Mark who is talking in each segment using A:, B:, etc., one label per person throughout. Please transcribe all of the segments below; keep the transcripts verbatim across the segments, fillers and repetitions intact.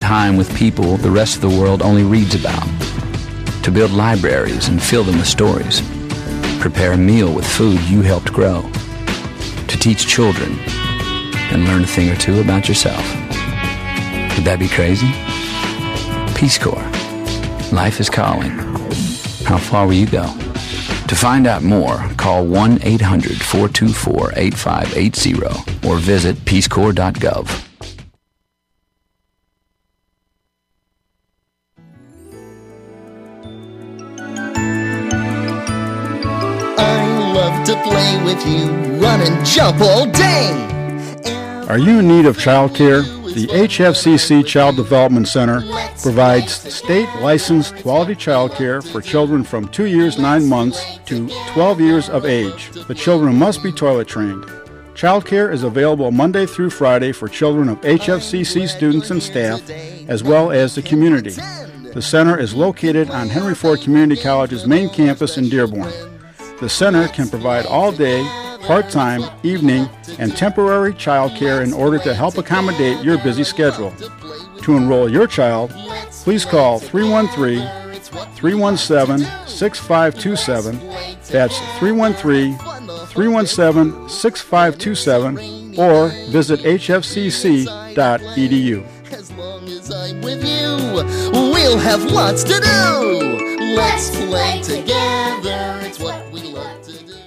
A: time with people the rest of the world only reads about. To build libraries and fill them with stories. Prepare a meal with food you helped grow. To teach children and learn a thing or two about yourself. Would that be crazy? Peace Corps. Life is calling. How far will you go? To find out more, call one eight hundred four two four eight five eight zero or visit peace corps dot gov.
B: I love to play with you, run and jump all day.
C: Are you in need of childcare? The H F C C Child Development Center provides state-licensed quality childcare for children from two years, nine months to twelve years of age. The children must be toilet trained. Childcare is available Monday through Friday for children of H F C C students and staff, as well as the community. The center is located on Henry Ford Community College's main campus in Dearborn. The center can provide all-day, part-time, evening, and temporary childcare in order to help accommodate your busy schedule. To enroll your child, please call three one three, three one seven, six five two seven. That's three one three, three one seven, six five two seven or visit h f c c dot e d u.
B: As long as I'm with you, we'll have lots to do. Let's play together. It's what we love to do.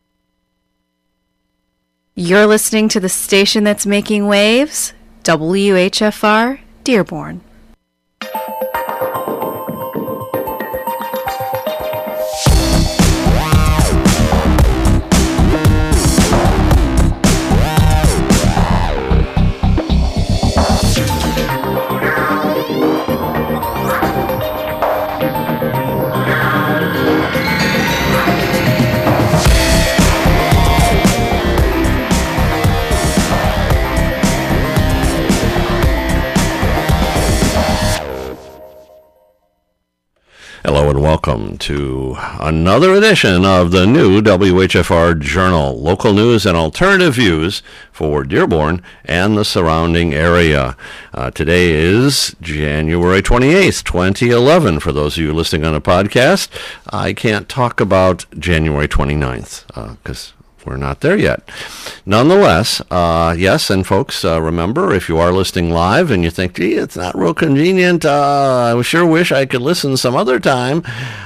D: You're listening to the station that's making waves, W H F R, Dearborn.
E: Hello and welcome to another edition of the new W H F R Journal, local news and alternative views for Dearborn and the surrounding area. Uh, today is January twenty-eighth, twenty eleven. For those of you listening on a podcast, I can't talk about January twenty-ninth because uh, we're not there yet. Nonetheless, uh, yes, and folks, uh, remember, if you are listening live and you think, gee, it's not real convenient, uh, I sure wish I could listen some other time,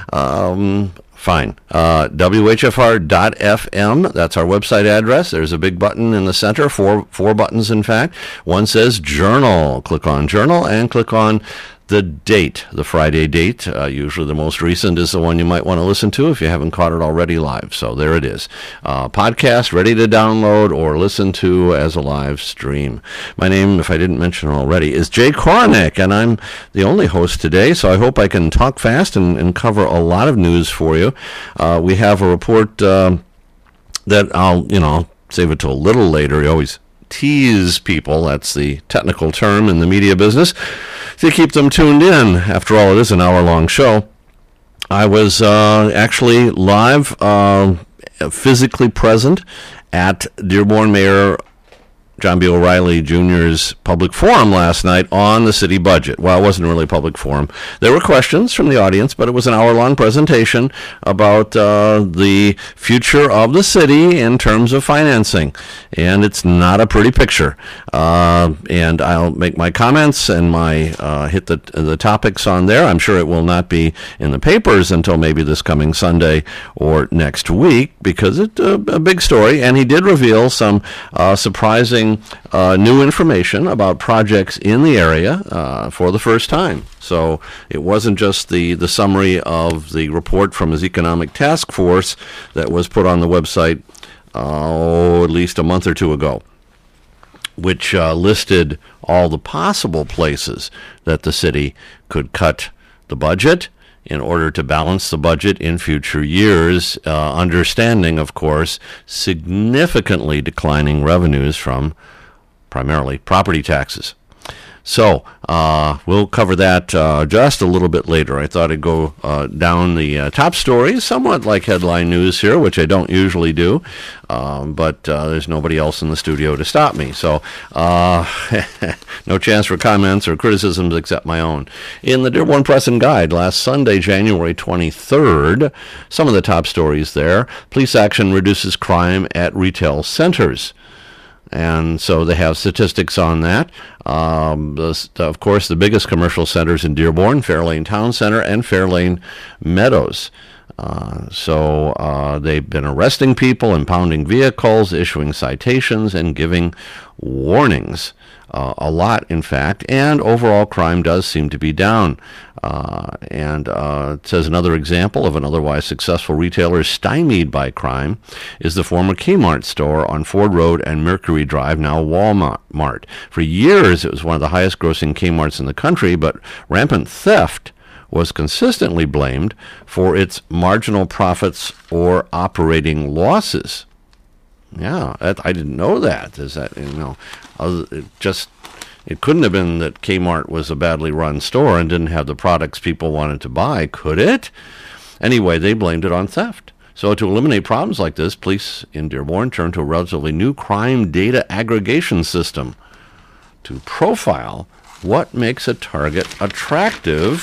E: um, fine. Uh, W H F R dot F M, that's our website address. There's a big button in the center, four, four buttons, in fact. One says Journal. Click on Journal and click on the date, the Friday date. Uh, usually the most recent is the one you might want to listen to if you haven't caught it already live. So there it is. Uh, podcast ready to download or listen to as a live stream. My name, if I didn't mention already, is Jay Kornick, and I'm the only host today, so I hope I can talk fast and, and cover a lot of news for you. Uh, we have a report uh, that I'll, you know, save it till a little later. You always tease people, that's the technical term in the media business, to keep them tuned in. After all, it is an hour-long show. I was uh, actually live, uh, physically present at Dearborn Mayor John B. O'Reilly Junior's public forum last night on the city budget. Well, it wasn't really a public forum. There were questions from the audience, but it was an hour-long presentation about uh, the future of the city in terms of financing. And it's not a pretty picture. Uh, and I'll make my comments and my uh, hit the the topics on there. I'm sure it will not be in the papers until maybe this coming Sunday or next week, because it's a, a big story. And he did reveal some uh, surprising Uh, new information about projects in the area uh, for the first time. So it wasn't just the, the summary of the report from his economic task force that was put on the website uh, at least a month or two ago, which uh, listed all the possible places that the city could cut the budget in order to balance the budget in future years, uh, understanding, of course, significantly declining revenues from primarily property taxes. So uh, we'll cover that uh, just a little bit later. I thought I'd go uh, down the uh, top stories, somewhat like headline news here, which I don't usually do, um, but uh, there's nobody else in the studio to stop me. So uh, no chance for comments or criticisms except my own. In the Dearborn Press and Guide, last Sunday, January twenty-third, some of the top stories there. Police action reduces crime at retail centers. And so they have statistics on that. Um, the, of course, the biggest commercial centers in Dearborn, Fairlane Town Center and Fairlane Meadows. Uh, so uh, they've been arresting people, impounding vehicles, issuing citations, and giving warnings. Uh, a lot, in fact, and overall crime does seem to be down. Uh, and uh, it says another example of an otherwise successful retailer stymied by crime is the former Kmart store on Ford Road and Mercury Drive, now Walmart. For years, it was one of the highest grossing Kmarts in the country, but rampant theft was consistently blamed for its marginal profits or operating losses. Yeah, that, I didn't know that. Is that, you know, it just, it couldn't have been that Kmart was a badly run store and didn't have the products people wanted to buy, could it? Anyway, they blamed it on theft. So to eliminate problems like this, police in Dearborn turned to a relatively new crime data aggregation system to profile what makes a target attractive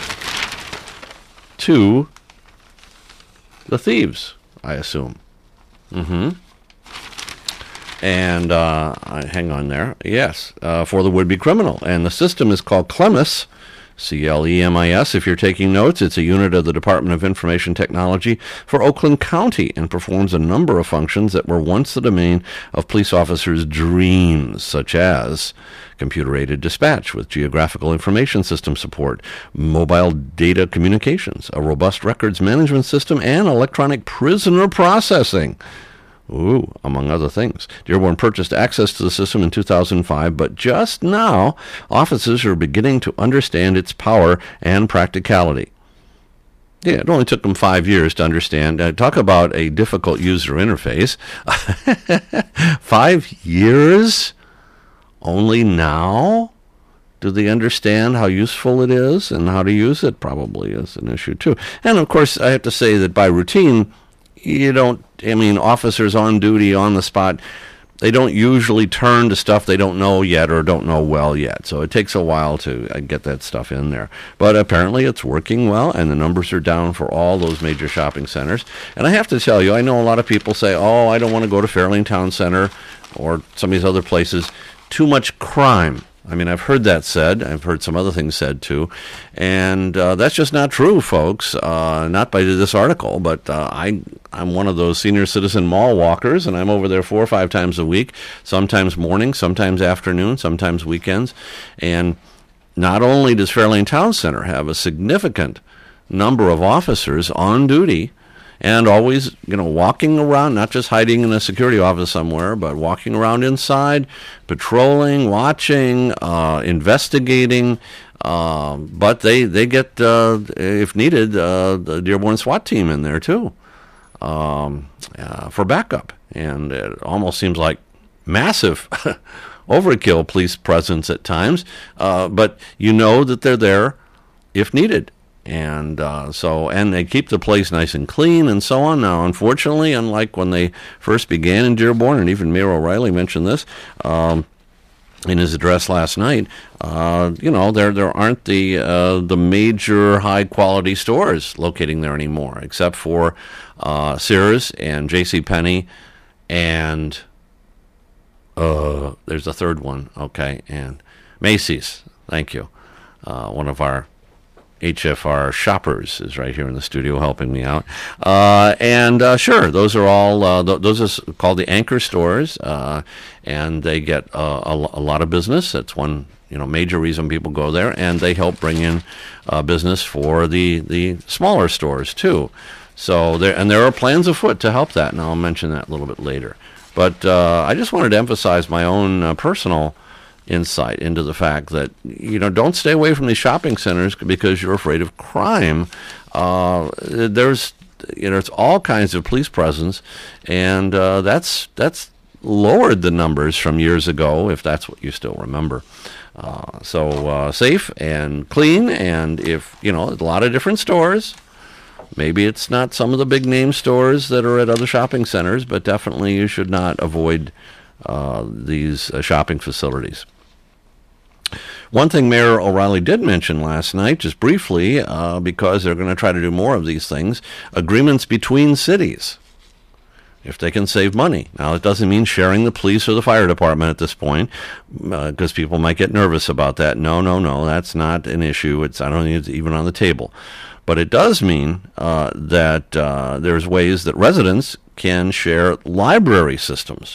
E: to the thieves, I assume. Mm-hmm. And uh, hang on there. Yes, uh, for the would-be criminal. And the system is called Clemis, C L E M I S. If you're taking notes, it's a unit of the Department of Information Technology for Oakland County and performs a number of functions that were once the domain of police officers' dreams, such as computer-aided dispatch with geographical information system support, mobile data communications, a robust records management system, and electronic prisoner processing. Ooh, among other things. Dearborn purchased access to the system in two thousand five, but just now, officers are beginning to understand its power and practicality. Yeah, it only took them five years to understand. Uh, talk about a difficult user interface. Five years? Only now do they understand how useful it is, and how to use it probably is an issue too. And of course, I have to say that by routine, you don't, I mean, officers on duty, on the spot, they don't usually turn to stuff they don't know yet or don't know well yet. So it takes a while to uh, get that stuff in there. But apparently it's working well, and the numbers are down for all those major shopping centers. And I have to tell you, I know a lot of people say, oh, I don't want to go to Fairlane Town Center or some of these other places. Too much crime. I mean, I've heard that said. I've heard some other things said, too. And uh, that's just not true, folks. Uh, not by this article, but uh, I, I'm one of those senior citizen mall walkers, and I'm over there four or five times a week, sometimes morning, sometimes afternoon, sometimes weekends. And not only does Fairlane Town Center have a significant number of officers on duty, and always, you know, walking around, not just hiding in a security office somewhere, but walking around inside, patrolling, watching, uh, investigating. Uh, but they, they get, uh, if needed, uh, the Dearborn SWAT team in there, too, um, uh, for backup. And it almost seems like massive overkill police presence at times. Uh, but you know that they're there if needed. And uh, so, and they keep the place nice and clean and so on. Now, unfortunately, unlike when they first began in Dearborn, and even Mayor O'Reilly mentioned this um, in his address last night, uh, you know, there there aren't the uh, the major high quality stores locating there anymore, except for uh, Sears and JCPenney, and uh, there's a third one, okay, and Macy's. Thank you, uh, one of our H F R shoppers is right here in the studio helping me out. Uh, and uh, sure, those are all, uh, th- those are called the anchor stores, uh, and they get uh, a, a lot of business. That's one, you know, major reason people go there, and they help bring in uh, business for the, the smaller stores too. So there, and there are plans afoot to help that, and I'll mention that a little bit later. But uh, I just wanted to emphasize my own uh, personal insight into the fact that, you know, don't stay away from these shopping centers because you're afraid of crime. Uh, there's, you know, it's all kinds of police presence, and uh, that's that's lowered the numbers from years ago, if that's what you still remember. Uh, so uh, safe and clean, and if, you know, a lot of different stores. Maybe it's not some of the big name stores that are at other shopping centers, but definitely you should not avoid uh, these uh, shopping facilities. One thing Mayor O'Reilly did mention last night, just briefly, uh, because they're going to try to do more of these things, agreements between cities, if they can save money. Now, it doesn't mean sharing the police or the fire department at this point, because uh, people might get nervous about that. No, no, no, that's not an issue. It's I don't think it's even on the table. But it does mean uh, that uh, there's ways that residents can share library systems.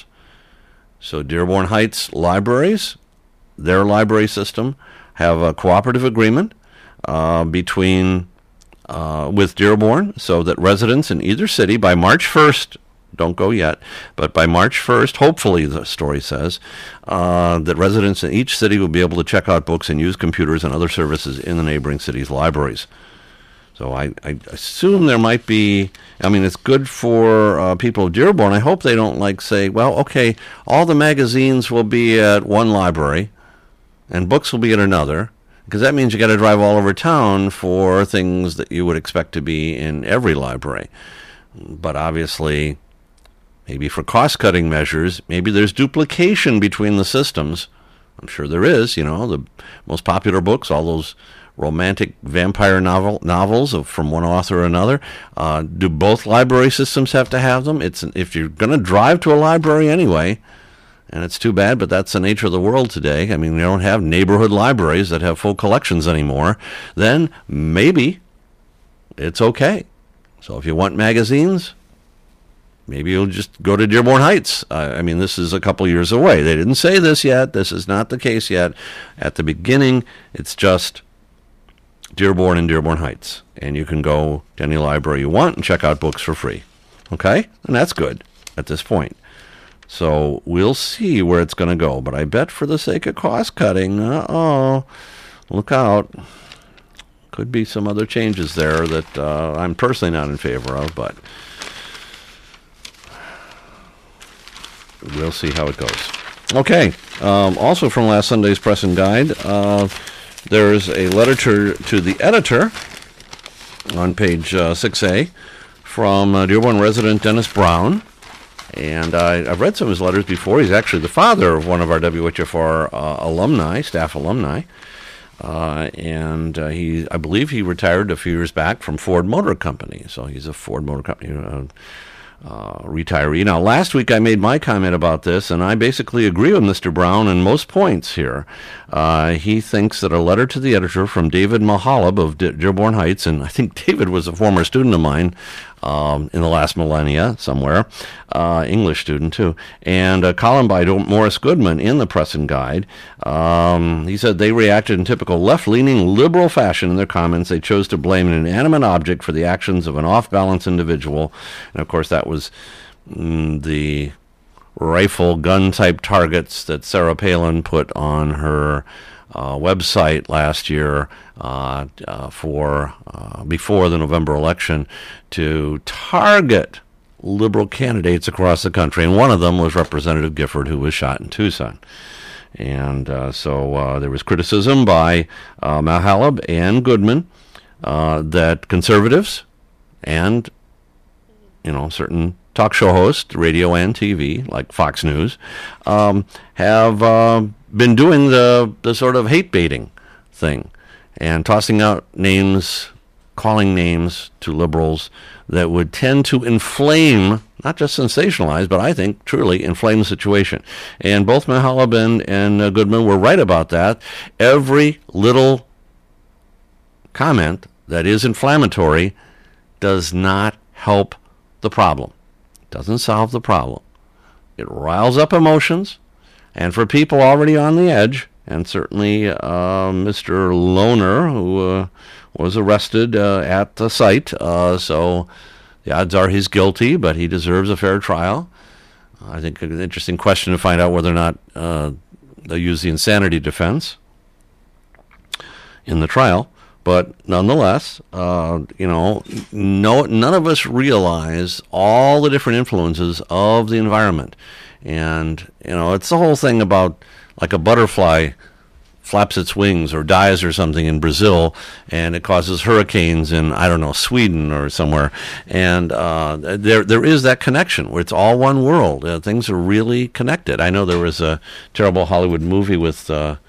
E: So Dearborn Heights libraries, their library system, have a cooperative agreement uh, between uh, with Dearborn, so that residents in either city by March first, don't go yet, but by March first, hopefully, the story says, uh, that residents in each city will be able to check out books and use computers and other services in the neighboring cities' libraries. So I, I assume there might be, I mean, it's good for uh, people of Dearborn. I hope they don't, like, say, well, okay, all the magazines will be at one library and books will be at another, because that means you got to drive all over town for things that you would expect to be in every library. But obviously, maybe for cost-cutting measures, maybe there's duplication between the systems. I'm sure there is, you know, the most popular books, all those romantic vampire novel novels of, from one author or another. Uh, do both library systems have to have them? It's if you're going to drive to a library anyway, and it's too bad, but that's the nature of the world today. I mean, we don't have neighborhood libraries that have full collections anymore. Then maybe it's okay. So if you want magazines, maybe you'll just go to Dearborn Heights. Uh, I mean, this is a couple years away. They didn't say this yet. This is not the case yet. At the beginning, it's just Dearborn and Dearborn Heights, and you can go to any library you want and check out books for free. Okay? And that's good at this point. So we'll see where it's going to go, but I bet for the sake of cost cutting, uh-oh, look out. Could be some other changes there that uh, I'm personally not in favor of, but we'll see how it goes. Okay, um, also from last Sunday's Press and Guide, uh, there's a letter to, to the editor on page uh, six A from uh, Dearborn resident Dennis Brown. And I, I've read some of his letters before. He's actually the father of one of our W H F R uh, alumni, staff alumni. Uh, and uh, he, I believe he retired a few years back from Ford Motor Company. So he's a Ford Motor Company uh, uh, retiree. Now, last week I made my comment about this, and I basically agree with Mister Brown in most points here. Uh, he thinks that a letter to the editor from David Mahalab of De- Dearborn Heights, and I think David was a former student of mine, Um, in the last millennia somewhere, uh, English student too, and a column by Morris Goodman in the Press and Guide. Um, he said they reacted in typical left-leaning liberal fashion in their comments. They chose to blame an inanimate object for the actions of an off-balance individual, and of course that was mm, the rifle gun-type targets that Sarah Palin put on her Uh, website last year uh, uh, for uh, before the November election to target liberal candidates across the country, and one of them was Representative Gifford, who was shot in Tucson. And uh, so uh, there was criticism by uh, Mahalab and Goodman uh, that conservatives and, you know, certain talk show hosts, radio and T V, like Fox News, um, have uh, been doing the, the sort of hate baiting thing and tossing out names, calling names to liberals that would tend to inflame, not just sensationalize, but I think truly inflame the situation. And both Mahalab and, and uh, Goodman were right about that. Every little comment that is inflammatory does not help the problem. Doesn't solve the problem. It riles up emotions, and for people already on the edge, and certainly uh, Mister Lohner, who uh, was arrested uh, at the site, uh, so the odds are he's guilty, but he deserves a fair trial. I think an interesting question to find out whether or not uh, they'll use the insanity defense in the trial. But nonetheless, uh, you know, no, none of us realize all the different influences of the environment. And, you know, it's the whole thing about like a butterfly flaps its wings or dies or something in Brazil, and it causes hurricanes in, I don't know, Sweden or somewhere. And uh, there there is that connection where it's all one world. Uh, things are really connected. I know there was a terrible Hollywood movie with uh,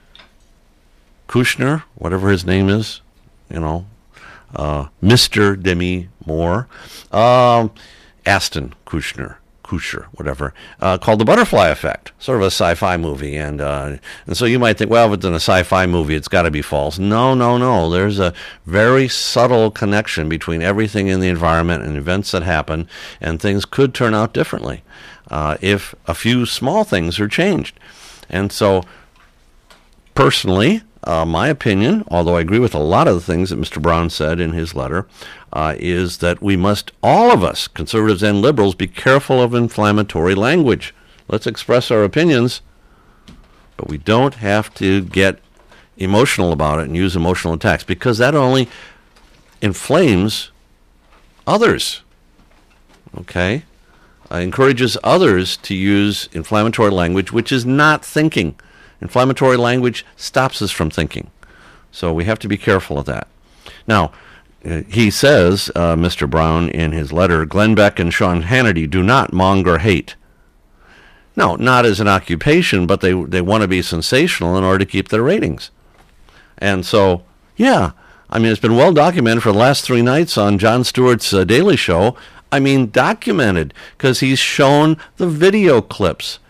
E: Kushner, whatever his name is, you know, uh, Mister Demi Moore, um, Aston Kushner. Kusher, whatever, uh, called The Butterfly Effect, sort of a sci-fi movie. And uh, and so you might think, well, if it's in a sci-fi movie, it's got to be false. No, no, no. There's a very subtle connection between everything in the environment and events that happen, and things could turn out differently uh, if a few small things are changed. And so, personally, uh, my opinion, although I agree with a lot of the things that Mister Brown said in his letter, Uh, is that we must, all of us, conservatives and liberals, be careful of inflammatory language. Let's express our opinions, but we don't have to get emotional about it and use emotional attacks, because that only inflames others, okay? Uh, encourages others to use inflammatory language, which is not thinking. Inflammatory language stops us from thinking. So we have to be careful of that. Now, he says, uh, Mister Brown, in his letter, Glenn Beck and Sean Hannity do not monger hate. No, not as an occupation, but they they want to be sensational in order to keep their ratings. And so, yeah, I mean, it's been well documented for the last three nights on Jon Stewart's uh, Daily Show. I mean, documented, because he's shown the video clips.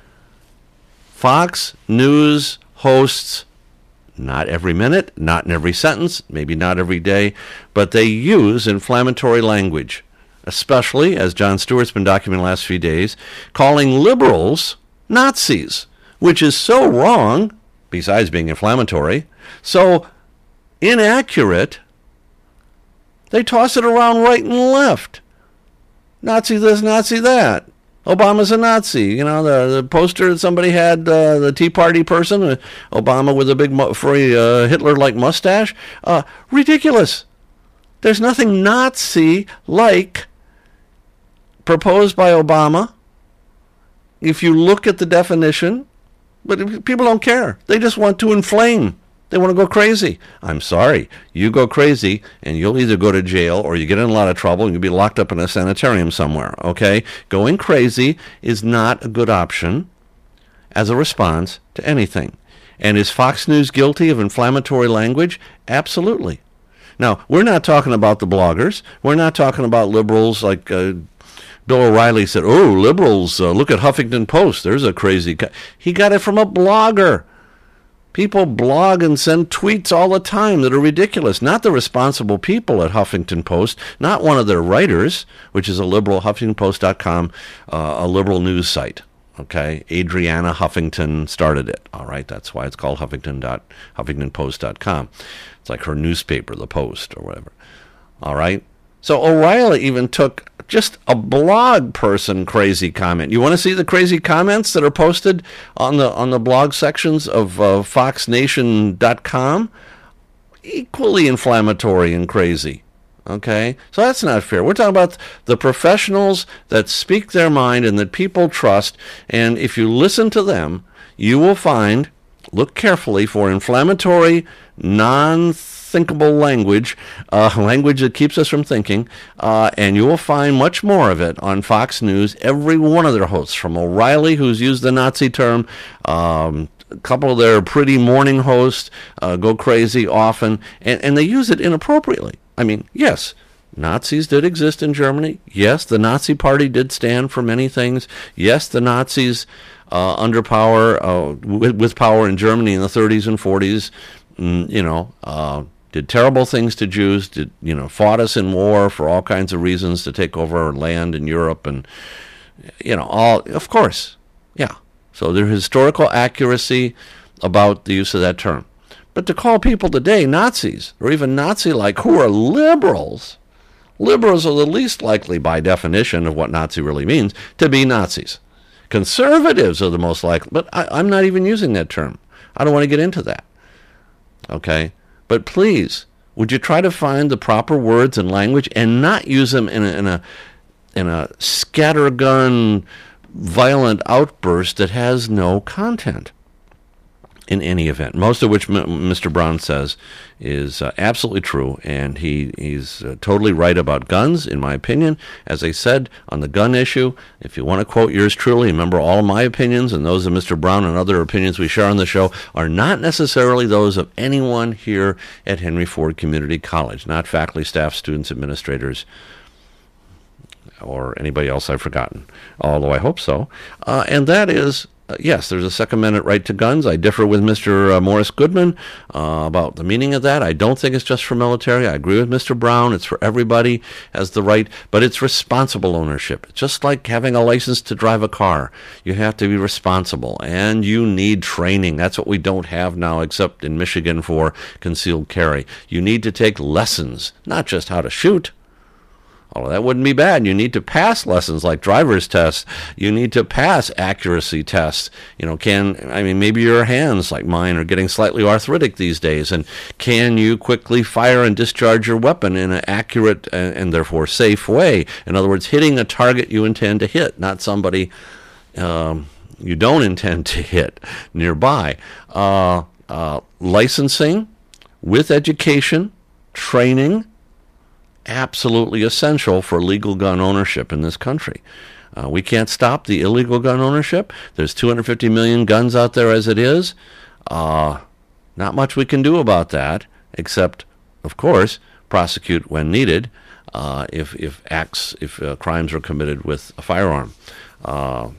E: Fox News hosts, not every minute, not in every sentence, maybe not every day, but they use inflammatory language, especially, as Jon Stewart's been documenting the last few days, calling liberals Nazis, which is so wrong, besides being inflammatory, so inaccurate, they toss it around right and left. Nazi this, Nazi that. Obama's a Nazi. You know, the, the poster that somebody had, uh, the Tea Party person, uh, Obama with a big mu- furry uh, Hitler-like mustache. Uh, ridiculous. There's nothing Nazi-like proposed by Obama. If you look at the definition, but people don't care. They just want to inflame. They want to go crazy. I'm sorry. You go crazy, and you'll either go to jail or you get in a lot of trouble and you'll be locked up in a sanitarium somewhere, okay? Going crazy is not a good option as a response to anything. And is Fox News guilty of inflammatory language? Absolutely. Now, we're not talking about the bloggers. We're not talking about liberals like uh, Bill O'Reilly said, oh, liberals, uh, look at Huffington Post. There's a crazy guy. He got it from a blogger. People blog and send tweets all the time that are ridiculous. Not the responsible people at Huffington Post, not one of their writers, which is a liberal, Huffington Post dot com, uh, a liberal news site. Okay, Adriana Huffington started it. All right, that's why it's called Huffington dot Huffington Post dot com. It's like her newspaper, The Post, or whatever. All right, so O'Reilly even took just a blog person crazy comment. You want to see the crazy comments that are posted on the on the blog sections of uh, fox nation dot com? Equally inflammatory and crazy. Okay? So that's not fair. We're talking about the professionals that speak their mind and that people trust. And if you listen to them, you will find, look carefully for inflammatory, non thinkable language, uh, language that keeps us from thinking, uh, and you will find much more of it on Fox News. Every one of their hosts, from O'Reilly, who's used the Nazi term, um, a couple of their pretty morning hosts uh, go crazy often, and, and they use it inappropriately. I mean, yes, Nazis did exist in Germany. Yes, the Nazi Party did stand for many things. Yes, the Nazis uh, under power, uh, with, with power in Germany in the thirties and forties, mm, you know, uh, did terrible things to Jews, did, you know, fought us in war for all kinds of reasons to take over our land in Europe and, you know, all, of course, yeah. So there's historical accuracy about the use of that term. But to call people today Nazis, or even Nazi-like, who are liberals, liberals are the least likely, by definition of what Nazi really means, to be Nazis. Conservatives are the most likely, but I, I'm not even using that term. I don't want to get into that. Okay? But please, would you try to find the proper words and language and not use them in a, in a, in a scattergun, violent outburst that has no content? in any event, most of which M- Mister Brown says is uh, absolutely true, and he, he's uh, totally right about guns, in my opinion. As I said, on the gun issue, if you want to quote yours truly, remember all of my opinions and those of Mister Brown and other opinions we share on the show are not necessarily those of anyone here at Henry Ford Community College, not faculty, staff, students, administrators, or anybody else I've forgotten, although I hope so. Uh, and that is, Uh, yes, there's a Second Amendment right to guns. I differ with Mister Uh, Morris Goodman uh, about the meaning of that. I don't think it's just for military. I agree with Mister Brown. It's for everybody has the right, but it's responsible ownership. It's just like having a license to drive a car. You have to be responsible, and you need training. That's what we don't have now, except in Michigan for concealed carry. You need to take lessons, not just how to shoot. Although that wouldn't be bad. You need to pass lessons like driver's tests. You need to pass accuracy tests. You know, can, I mean, maybe your hands, like mine, are getting slightly arthritic these days. And can you quickly fire and discharge your weapon in an accurate and, and therefore safe way? In other words, hitting a target you intend to hit, not somebody um, you don't intend to hit nearby. Uh, uh, licensing with education, training, absolutely essential for legal gun ownership in this country. Uh, we can't stop the illegal gun ownership. There's two hundred fifty million guns out there as it is. Uh, not much we can do about that, except, of course, prosecute when needed uh, if if acts, if uh, crimes are committed with a firearm. Uh,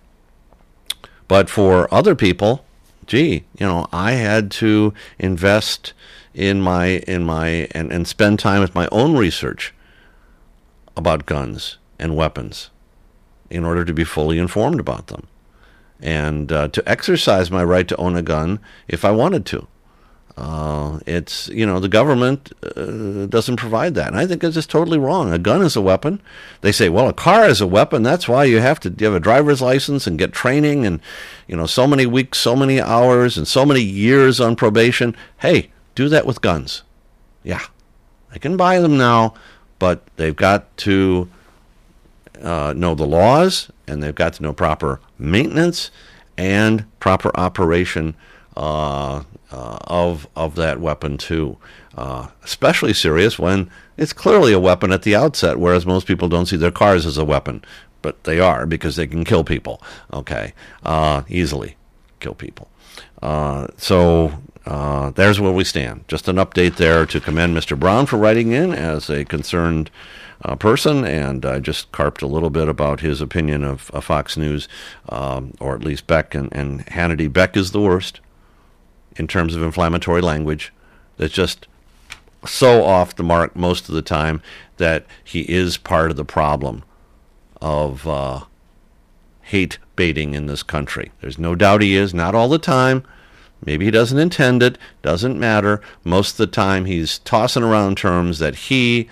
E: but for other people, gee, you know, I had to invest in my in my and, and spend time with my own research about guns and weapons in order to be fully informed about them, and uh, to exercise my right to own a gun if I wanted to. Uh, it's, you know, the government uh, doesn't provide that, and I think it's just totally wrong. A gun is a weapon. They say, well, a car is a weapon. That's why you have to you have a driver's license and get training, and, you know, so many weeks, so many hours, and so many years on probation. Hey, do that with guns. Yeah, they can buy them now, but they've got to uh, know the laws, and they've got to know proper maintenance and proper operation uh, uh, of of that weapon too. Uh, especially serious when it's clearly a weapon at the outset, whereas most people don't see their cars as a weapon, but they are, because they can kill people. Okay, uh, easily kill people. Uh, so. Uh, there's where we stand. Just an update there to commend Mister Brown for writing in as a concerned uh, person, and I just carped a little bit about his opinion of uh, Fox News, um, or at least Beck and, and Hannity. Beck is the worst in terms of inflammatory language. That's just so off the mark most of the time that he is part of the problem of uh, hate baiting in this country. There's no doubt he is, not all the time. Maybe he doesn't intend it, doesn't matter. Most of the time he's tossing around terms that he,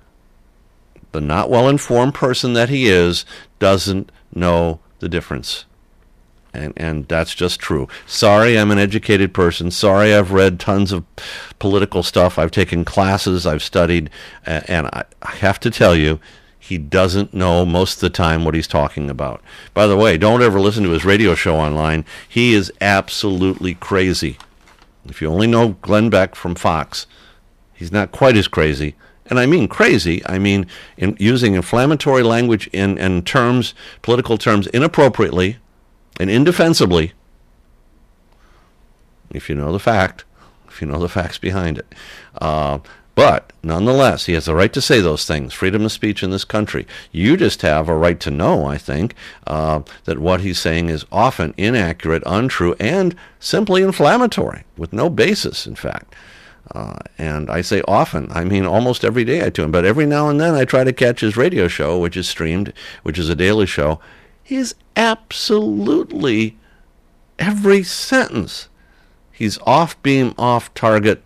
E: the not well-informed person that he is, doesn't know the difference. And and that's just true. Sorry, I'm an educated person. Sorry, I've read tons of political stuff. I've taken classes, I've studied, and I, I have to tell you, he doesn't know most of the time what he's talking about. By the way, don't ever listen to his radio show online. He is absolutely crazy. If you only know Glenn Beck from Fox, he's not quite as crazy. And I mean crazy. I mean in using inflammatory language in, in terms, political terms, inappropriately and indefensibly, if you know the fact, if you know the facts behind it. Uh, But, nonetheless, he has the right to say those things, freedom of speech in this country. You just have a right to know, I think, uh, that what he's saying is often inaccurate, untrue, and simply inflammatory, with no basis, in fact. Uh, and I say often, I mean almost every day I tune him, but every now and then I try to catch his radio show, which is streamed, which is a daily show. He's absolutely, every sentence, he's off-beam, off-target,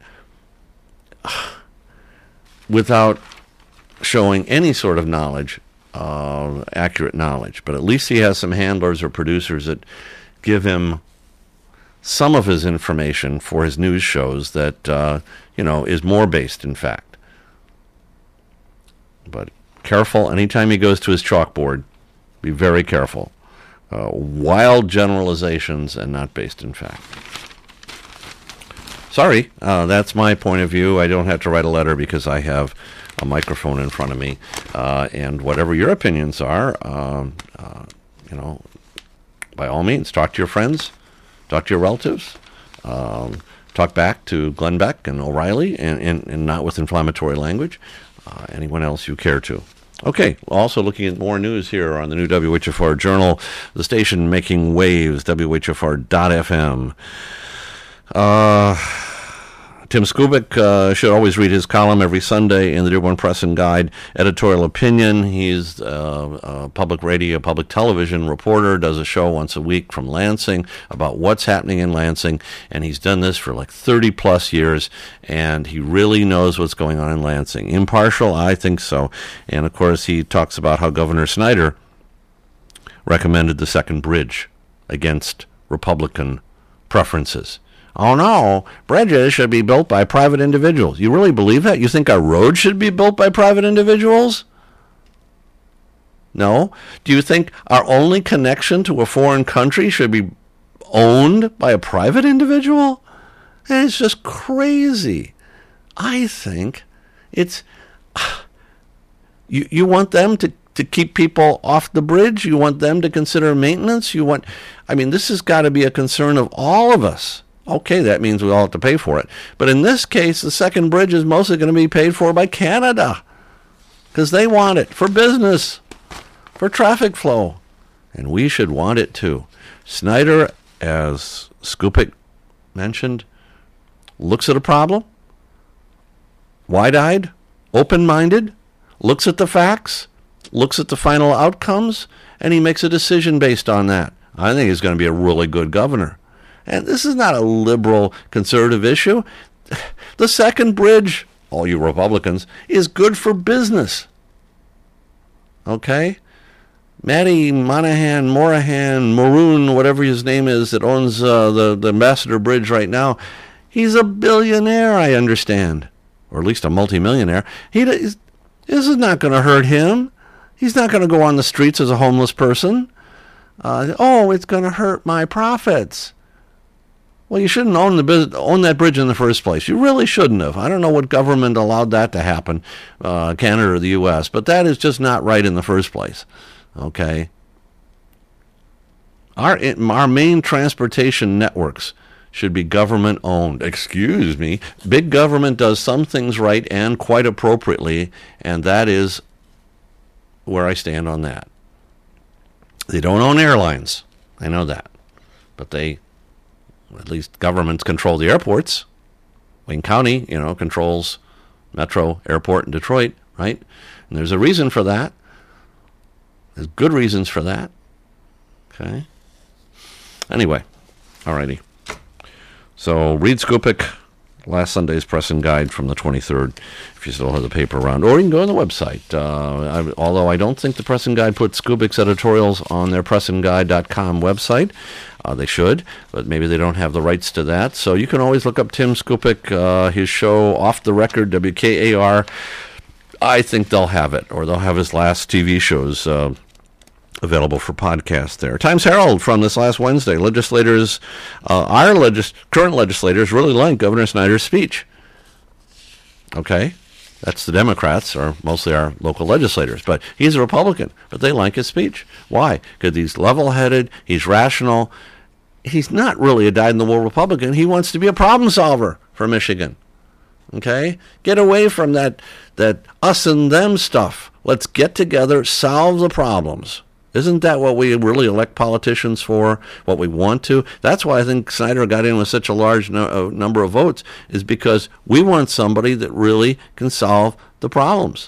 E: without showing any sort of knowledge, uh, accurate knowledge. But at least he has some handlers or producers that give him some of his information for his news shows that, uh, you know, is more based, in fact. But careful, anytime he goes to his chalkboard, be very careful. Uh, wild generalizations and not based in fact. sorry, uh, that's my point of view. I don't have to write a letter because I have a microphone in front of me. Uh, and whatever your opinions are, um, uh, you know, by all means, talk to your friends, talk to your relatives, um, talk back to Glenn Beck and O'Reilly, and, and, and not with inflammatory language. Uh, anyone else you care to. Okay, also looking at more news here on the new W H F R Journal, the station making waves, W H F R dot F M. Uh, Tim Skubic uh, should always read his column every Sunday in the Dearborn Press and Guide, Editorial Opinion. He's uh, a public radio, public television reporter, does a show once a week from Lansing about what's happening in Lansing, and he's done this for like thirty plus years, and he really knows what's going on in Lansing. Impartial? I think so. And, of course, he talks about how Governor Snyder recommended the second bridge against Republican preferences. Oh, no, bridges should be built by private individuals. You really believe that? You think our roads should be built by private individuals? No? Do you think our only connection to a foreign country should be owned by a private individual? It's just crazy. I think it's... You, you want them to, to keep people off the bridge? You want them to consider maintenance? You want... I mean, this has got to be a concern of all of us. Okay, that means we all have to pay for it. But in this case, the second bridge is mostly going to be paid for by Canada because they want it for business, for traffic flow. And we should want it too. Snyder, as Skupic mentioned, looks at a problem, wide-eyed, open-minded, looks at the facts, looks at the final outcomes, and he makes a decision based on that. I think he's going to be a really good governor. And this is not a liberal conservative issue. The second bridge, all you Republicans, is good for business. Okay? Matty Monahan, Morahan, Maroon, whatever his name is, that owns uh, the, the Ambassador Bridge right now, he's a billionaire, I understand. Or at least a multimillionaire. He, this is not going to hurt him. He's not going to go on the streets as a homeless person. Uh, oh, it's going to hurt my profits. Well, you shouldn't own the own that bridge in the first place. You really shouldn't have. I don't know what government allowed that to happen, uh, Canada or the U S, but that is just not right in the first place. Okay? Our our main transportation networks should be government-owned. Excuse me. Big government does some things right and quite appropriately, and that is where I stand on that. They don't own airlines. I know that. But they... At least governments control the airports. Wayne County, you know, controls Metro Airport in Detroit, right? And there's a reason for that. There's good reasons for that. Okay. Anyway, alrighty. So read Skupic, last Sunday's Press and Guide from the twenty-third, if you still have the paper around. Or you can go on the website. Uh, I, although I don't think the Press and Guide puts Skubic's editorials on their press and guide dot com website. Uh, they should, but maybe they don't have the rights to that. So you can always look up Tim Skupic, uh, his show, Off the Record, W K A R. I think they'll have it, or they'll have his last T V shows uh, available for podcast there. Times Herald from this last Wednesday. Legislators, uh, our legis- current legislators really like Governor Snyder's speech. Okay? That's the Democrats, or mostly our local legislators. But he's a Republican, but they like his speech. Why? Because he's level-headed, he's rational. He's not really a dyed-in-the-wool Republican. He wants to be a problem solver for Michigan. Okay? Get away from that, that us and them stuff. Let's get together, solve the problems. Isn't that what we really elect politicians for, what we want to? That's why I think Snyder got in with such a large no, uh, number of votes, is because we want somebody that really can solve the problems.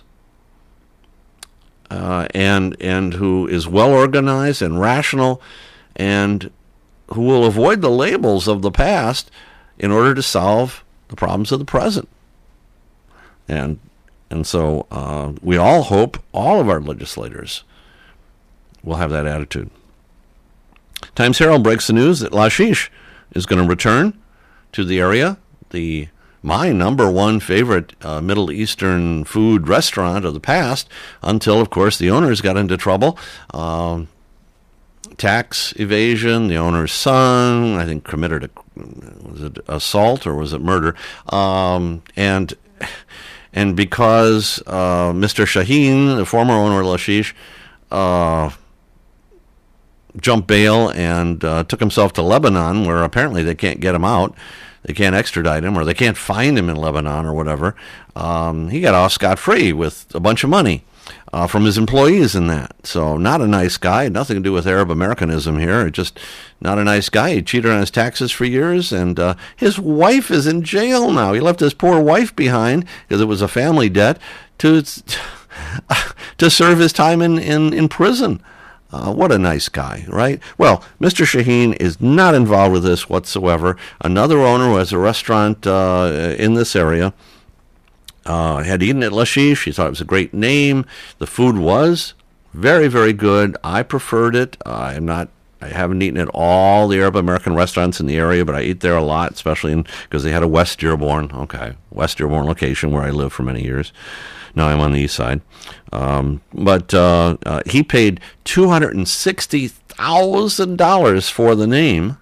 E: Uh, and and who is well organized and rational, and who will avoid the labels of the past in order to solve the problems of the present. And and so uh, we all hope all of our legislators will have that attitude. Times Herald breaks the news that Lashish is going to return to the area, the my number one favorite uh, Middle Eastern food restaurant of the past, until, of course, the owners got into trouble. Um, tax evasion, the owner's son, I think, committed a was it assault or was it murder? Um, and and because uh, Mister Shaheen, the former owner of Lashish, uh, jumped bail and uh, took himself to Lebanon, where apparently they can't get him out. They can't extradite him, or they can't find him in Lebanon or whatever. Um, he got off scot-free with a bunch of money uh, from his employees in that. So not a nice guy. Nothing to do with Arab Americanism here. Just not a nice guy. He cheated on his taxes for years, and uh, his wife is in jail now. He left his poor wife behind because it was a family debt to to serve his time in, in, in prison. Uh, what a nice guy, right? Well, Mister Shaheen is not involved with this whatsoever. Another owner who has a restaurant uh, in this area uh, had eaten at Lashish. He thought it was a great name. The food was very, very good. I preferred it. Uh, I'm not. I haven't eaten at all the Arab American restaurants in the area, but I eat there a lot, especially because they had a West Dearborn, okay, West Dearborn location where I lived for many years. Now I'm on the east side. Um, but uh, uh, he paid two hundred sixty thousand dollars for the name.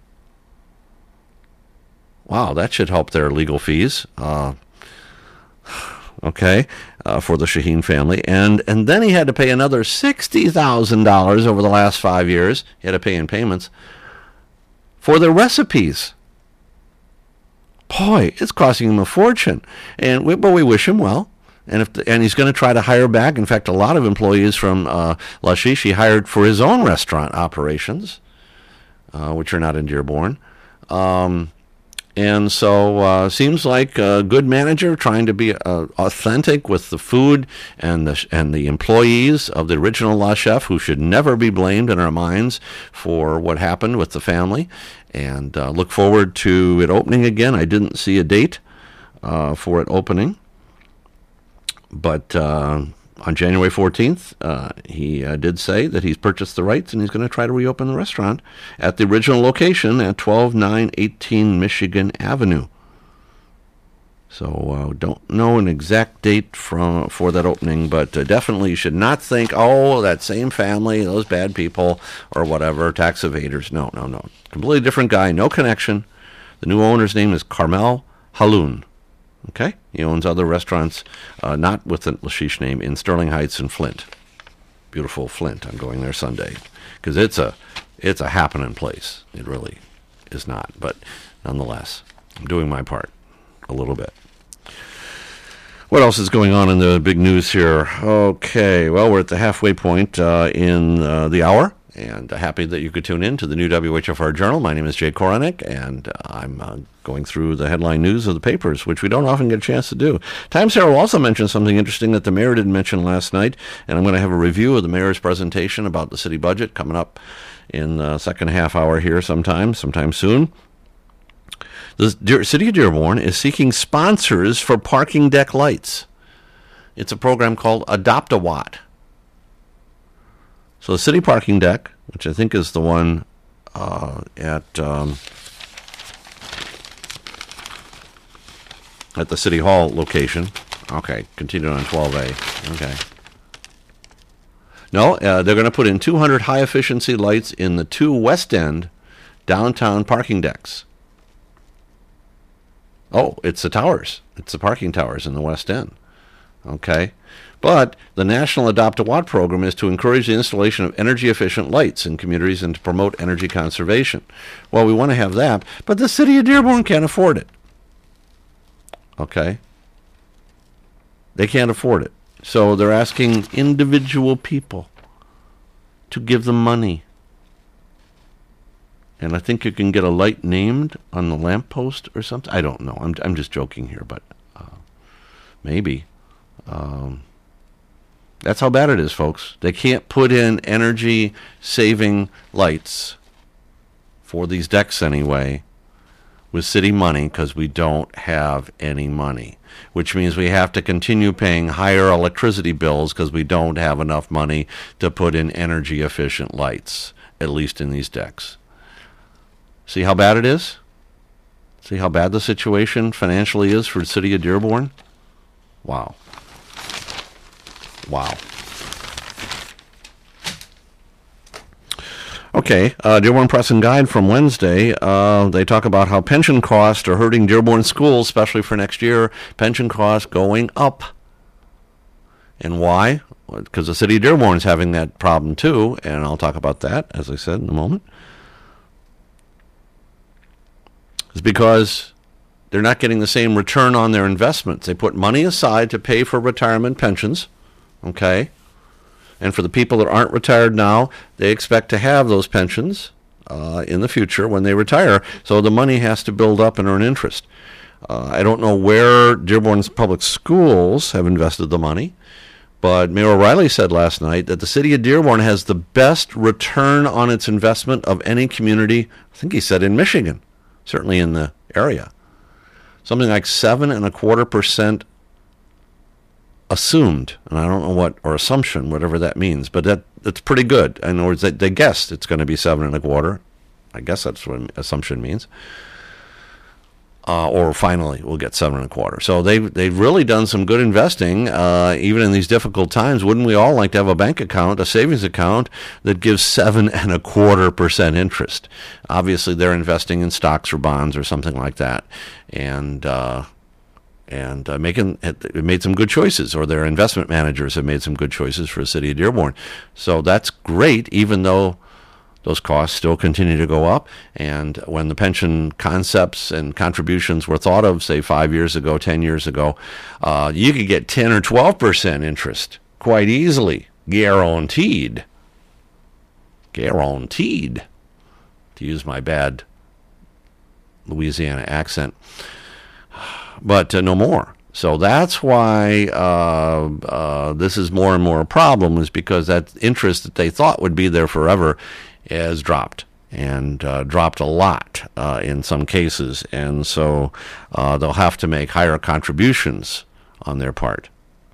E: Wow, that should help their legal fees. Uh, okay, uh, for the Shaheen family. And, and then he had to pay another sixty thousand dollars over the last five years. He had to pay in payments for their recipes. Boy, it's costing him a fortune. And we, but we wish him well. And if the, and he's going to try to hire back. In fact, a lot of employees from uh, Lashish he hired for his own restaurant operations, uh, which are not in Dearborn. Um, and so uh, seems like a good manager, trying to be uh, authentic with the food and the and the employees of the original La Chef, who should never be blamed in our minds for what happened with the family. And uh, look forward to it opening again. I didn't see a date uh, for it opening. But uh, on January fourteenth, uh, he uh, did say that he's purchased the rights and he's going to try to reopen the restaurant at the original location at twelve nine eighteen Michigan Avenue. So uh, don't know an exact date from for that opening, but uh, definitely you should not think, oh, that same family, those bad people, or whatever, tax evaders. No, no, no. Completely different guy, no connection. The new owner's name is Carmel Haloun. Okay? He owns other restaurants, uh, not with the Lashish name, in Sterling Heights and Flint. Beautiful Flint. I'm going there Sunday. Because it's a, it's a happening place. It really is not. But nonetheless, I'm doing my part a little bit. What else is going on in the big news here? Okay, well, we're at the halfway point uh, in uh, the hour. And uh, happy that you could tune in to the new W H F R Journal. My name is Jay Koronick, and uh, I'm uh, going through the headline news of the papers, which we don't often get a chance to do. Times Herald also mentioned something interesting that the mayor didn't mention last night, and I'm going to have a review of the mayor's presentation about the city budget coming up in the second half hour here sometime, sometime soon. The De- city of Dearborn is seeking sponsors for parking deck lights. It's a program called Adopt a Watt. So the city parking deck, which I think is the one uh, at um, at the City Hall location. Okay, continue on twelve A. Okay. No, uh, they're going to put in two hundred high-efficiency lights in the two West End downtown parking decks. Oh, it's the towers. It's the parking towers in the West End. Okay. But the National Adopt a Watt program is to encourage the installation of energy-efficient lights in communities and to promote energy conservation. Well, we want to have that, but the city of Dearborn can't afford it. Okay? They can't afford it. So they're asking individual people to give them money. And I think you can get a light named on the lamppost or something. I don't know. I'm I'm just joking here, but uh, maybe. Um, that's how bad it is, folks. They can't put in energy-saving lights for these decks anyway with city money because we don't have any money, which means we have to continue paying higher electricity bills because we don't have enough money to put in energy-efficient lights, at least in these decks. See how bad it is? See how bad the situation financially is for the city of Dearborn? Wow. Wow. Okay. Okay, uh, Dearborn Press and Guide from Wednesday. Uh, they talk about how pension costs are hurting Dearborn schools, especially for next year. Pension costs going up. And why? Because the city of Dearborn is having that problem too, and I'll talk about that, as I said, in a moment. It's because they're not getting the same return on their investments. They put money aside to pay for retirement pensions, okay? And for the people that aren't retired now, they expect to have those pensions uh, in the future when they retire. So the money has to build up and earn interest. Uh, I don't know where Dearborn's public schools have invested the money, but Mayor O'Reilly said last night that the city of Dearborn has the best return on its investment of any community, I think he said in Michigan, certainly in the area. Something like seven and a quarter percent assumed, and I don't know what, or assumption, whatever that means, but that that's pretty good. In other words, they, they guessed it's going to be seven and a quarter. I guess that's what assumption means. Uh, or finally, we'll get seven and a quarter. So they've, they've really done some good investing, uh, even in these difficult times. Wouldn't we all like to have a bank account, a savings account, that gives seven and a quarter percent interest? Obviously, they're investing in stocks or bonds or something like that. And, uh, and uh, making it made some good choices, or their investment managers have made some good choices for the city of Dearborn. So that's great, even though those costs still continue to go up. And when the pension concepts and contributions were thought of, say, five years ago, ten years ago, uh, you could get ten or twelve percent interest quite easily, guaranteed. Guaranteed, to use my bad Louisiana accent. But uh, no more. So that's why uh, uh, this is more and more a problem, is because that interest that they thought would be there forever has dropped, and uh, dropped a lot uh, in some cases. And so uh, they'll have to make higher contributions on their part.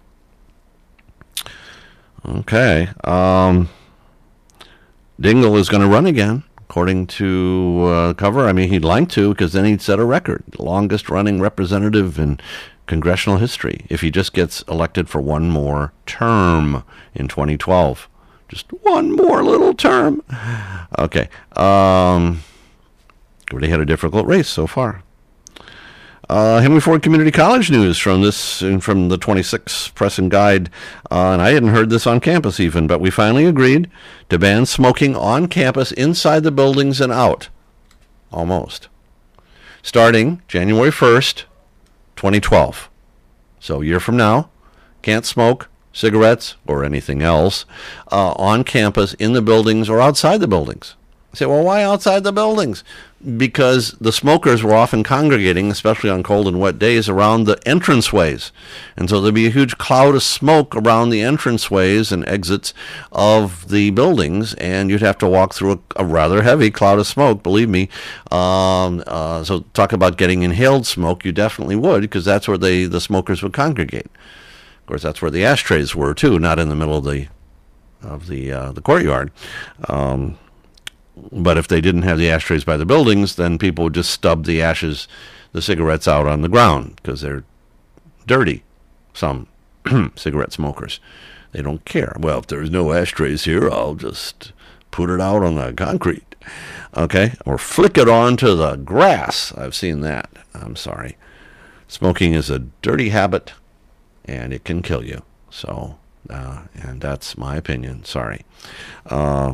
E: Okay. Um, Dingell is going to run again, according to uh, cover. I mean, he'd like to, because then he'd set a record, the longest running representative in congressional history, if he just gets elected for one more term in twenty twelve. Just one more little term. Okay. Um, they had a difficult race so far. Uh, Henry Ford Community College news from this, from the twenty-sixth Press and Guide. Uh, and I hadn't heard this on campus even, but we finally agreed to ban smoking on campus, inside the buildings and out. Almost. Starting January first, twenty twelve. So a year from now, can't smoke cigarettes or anything else uh, on campus, in the buildings, or outside the buildings. You say, well, why outside the buildings? Because the smokers were often congregating, especially on cold and wet days, around the entranceways. And so there'd be a huge cloud of smoke around the entranceways and exits of the buildings, and you'd have to walk through a, a rather heavy cloud of smoke, believe me. Um, uh, so talk about getting inhaled smoke, you definitely would, because that's where they, the smokers would congregate. Of course, that's where the ashtrays were, too, not in the middle of the of the uh, the courtyard. Um, but if they didn't have the ashtrays by the buildings, then people would just stub the ashes, the cigarettes, out on the ground, because they're dirty, some cigarette smokers. They don't care. Well, if there's no ashtrays here, I'll just put it out on the concrete, okay? Or flick it onto the grass. I've seen that. I'm sorry. Smoking is a dirty habit, and it can kill you. So, uh, and that's my opinion. Sorry. Uh,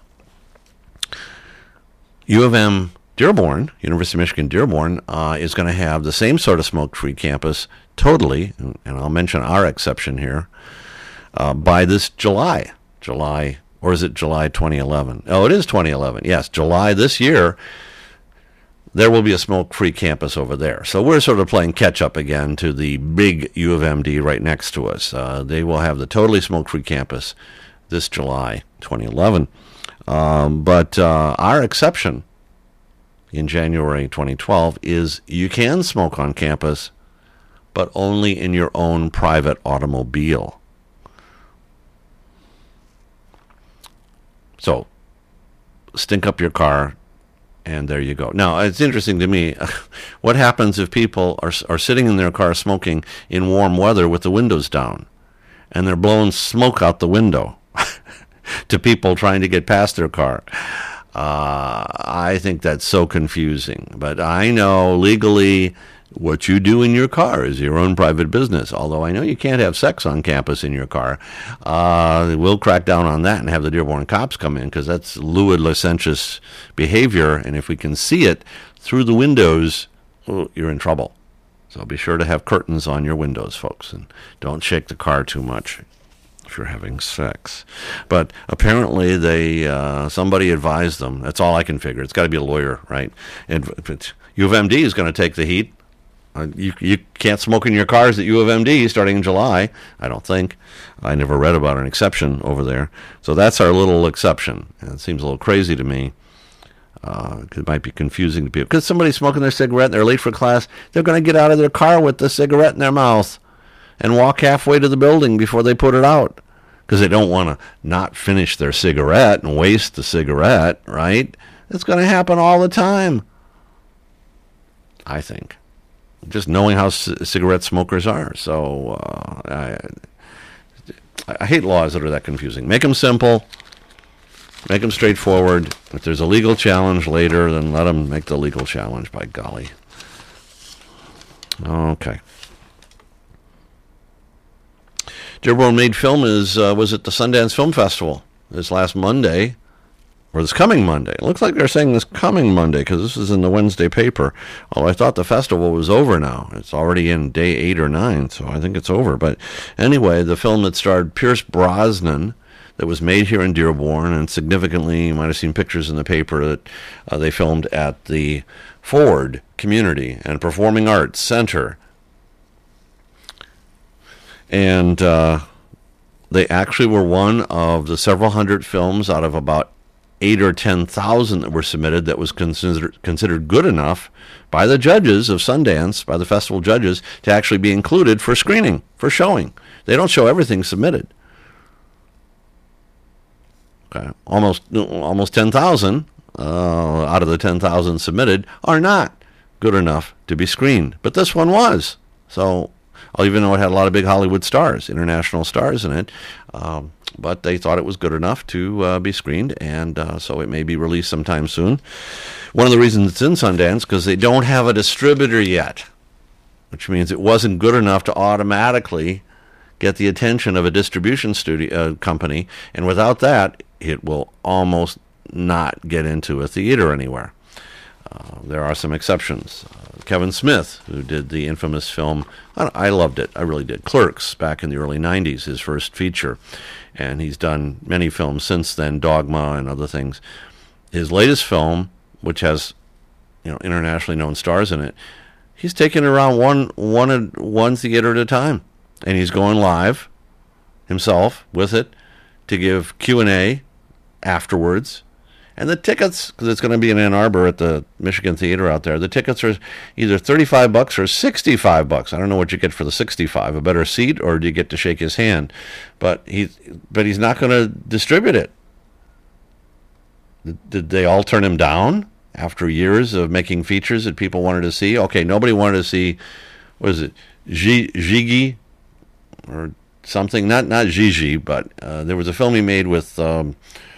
E: U of M Dearborn, University of Michigan Dearborn, uh, is going to have the same sort of smoke-free campus totally, and I'll mention our exception here, uh, by this July. July, or is it July twenty eleven? Oh, it is twenty eleven. Yes, July this year. There will be a smoke-free campus over there. So we're sort of playing catch-up again to the big U of M D right next to us. Uh, they will have the totally smoke-free campus this July twenty eleven. Um, but uh, our exception in January twenty twelve is you can smoke on campus, but only in your own private automobile. So stink up your car, and there you go. Now, it's interesting to me, what happens if people are are sitting in their car smoking in warm weather with the windows down, and they're blowing smoke out the window to people trying to get past their car? Uh, I think that's so confusing. But I know legally what you do in your car is your own private business, although I know you can't have sex on campus in your car. Uh, we'll crack down on that and have the Dearborn cops come in, because that's lewd, licentious behavior, and if we can see it through the windows, oh, you're in trouble. So be sure to have curtains on your windows, folks, and don't shake the car too much if you're having sex. But apparently they uh, somebody advised them. That's all I can figure. It's got to be a lawyer, right? And if it's, U of M D is going to take the heat. Uh, you you can't smoke in your cars at U of M D starting in July, I don't think. I never read about an exception over there. So that's our little exception. And it seems a little crazy to me. Uh, it might be confusing to people. Because somebody's smoking their cigarette and they're late for class, they're going to get out of their car with the cigarette in their mouth and walk halfway to the building before they put it out. Because they don't want to not finish their cigarette and waste the cigarette, right? It's going to happen all the time, I think. Just knowing how c- cigarette smokers are. So uh, I, I hate laws that are that confusing. Make them simple. Make them straightforward. If there's a legal challenge later, then let them make the legal challenge, by golly. Okay. Dearborn Made Film is uh, was at the Sundance Film Festival this last Monday, or this coming Monday. It looks like they're saying this coming Monday, because this is in the Wednesday paper. Although I thought the festival was over now. It's already in day eight or nine, so I think it's over. But anyway, the film that starred Pierce Brosnan, that was made here in Dearborn, and significantly, you might have seen pictures in the paper that uh, they filmed at the Ford Community and Performing Arts Center. And uh, they actually were one of the several hundred films out of about eight or ten thousand that were submitted that was considered considered good enough by the judges of Sundance, by the festival judges, to actually be included for screening, for showing. They don't show everything submitted. Okay. Almost almost ten thousand uh, out of the ten thousand submitted are not good enough to be screened. But this one was. So, even though it had a lot of big Hollywood stars, international stars in it, um, but they thought it was good enough to uh, be screened, and uh, so it may be released sometime soon. One of the reasons it's in Sundance, because they don't have a distributor yet, which means it wasn't good enough to automatically get the attention of a distribution studio uh, company, and without that, it will almost not get into a theater anywhere. Uh, there are some exceptions. Uh, Kevin Smith, who did the infamous film, I, I loved it, I really did, Clerks, back in the early nineties, his first feature, and he's done many films since then, Dogma and other things. His latest film, which has, you know, internationally known stars in it, he's taking around one, one, one theater at a time. And he's going live himself with it to give Q and A afterwards. And the tickets, because it's going to be in Ann Arbor at the Michigan Theater out there, the tickets are either thirty-five bucks or sixty-five bucks. I don't know what you get for the sixty-five, a better seat, or do you get to shake his hand? But he's, but he's not going to distribute it. Did they all turn him down after years of making features that people wanted to see? Okay, nobody wanted to see, what is it, Gigi? Or something, not not Gigi, but uh, there was a film he made with um,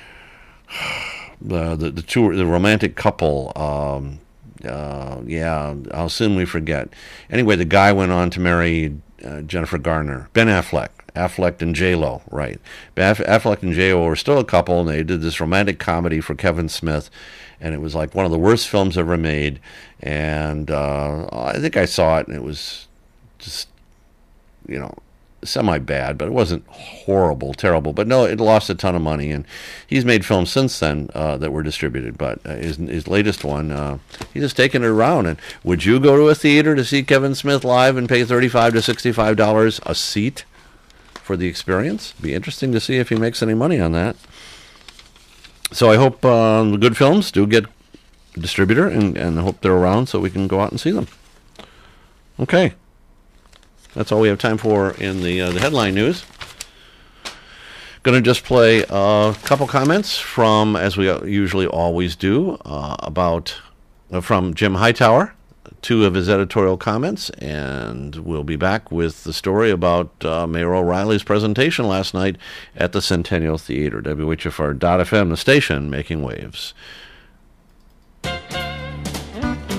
E: uh, the the two the romantic couple. Um, uh, yeah, how soon we forget. Anyway, the guy went on to marry uh, Jennifer Garner, Ben Affleck, Affleck and J Lo, right? Ben Affleck and J Lo were still a couple, and they did this romantic comedy for Kevin Smith, and it was like one of the worst films ever made. And uh, I think I saw it, and it was just, you know, semi-bad, but it wasn't horrible, terrible. But no, it lost a ton of money, and he's made films since then uh, that were distributed. But uh, his, his latest one, uh, he's just taking it around. And would you go to a theater to see Kevin Smith live and pay thirty-five to sixty-five dollars a seat for the experience? Be interesting to see if he makes any money on that. So I hope uh, the good films do get a distributor, and, and I hope they're around so we can go out and see them. Okay. That's all we have time for in the uh, the headline news. Going to just play a couple comments from, as we usually always do, uh, about uh, from Jim Hightower, two of his editorial comments, and we'll be back with the story about uh, Mayor O'Reilly's presentation last night at the Centennial Theater. W H F R dot F M, the station making waves.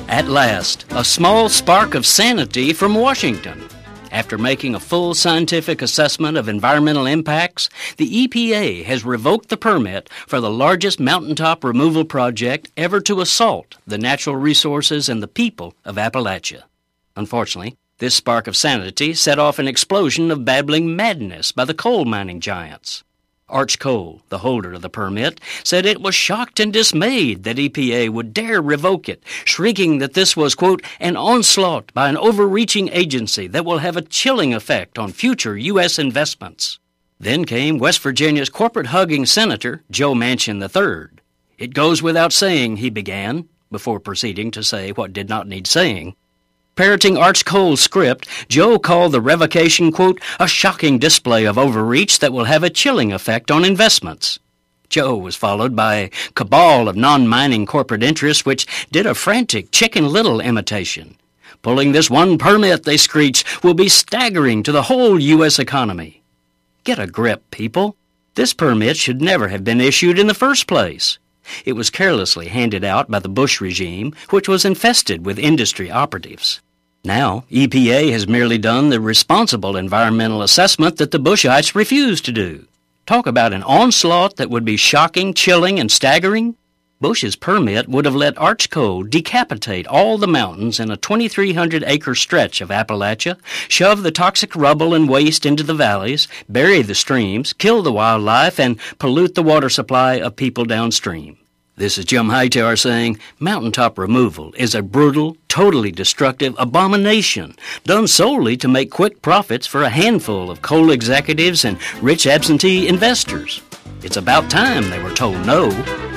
F: At last, a small spark of sanity from Washington. After making a full scientific assessment of environmental impacts, the E P A has revoked the permit for the largest mountaintop removal project ever to assault the natural resources and the people of Appalachia. Unfortunately, this spark of sanity set off an explosion of babbling madness by the coal mining giants. Arch Coal, the holder of the permit, said it was shocked and dismayed that E P A would dare revoke it, shrieking that this was, quote, an onslaught by an overreaching agency that will have a chilling effect on future U S investments. Then came West Virginia's corporate-hugging Senator Joe Manchin the third. It goes without saying, he began, before proceeding to say what did not need saying. Parroting Arch Coal's script, Joe called the revocation, quote, a shocking display of overreach that will have a chilling effect on investments. Joe was followed by a cabal of non-mining corporate interests which did a frantic Chicken Little imitation. Pulling this one permit, they screeched, will be staggering to the whole U S economy. Get a grip, people. This permit should never have been issued in the first place. It was carelessly handed out by the Bush regime, which was infested with industry operatives. Now, E P A has merely done the responsible environmental assessment that the Bushites refused to do. Talk about an onslaught that would be shocking, chilling, and staggering. Bush's permit would have let Arch Coal decapitate all the mountains in a twenty-three hundred acre stretch of Appalachia, shove the toxic rubble and waste into the valleys, bury the streams, kill the wildlife, and pollute the water supply of people downstream. This is Jim Hightower saying mountaintop removal is a brutal, totally destructive abomination done solely to make quick profits for a handful of coal executives and rich absentee investors. It's about time they were told no.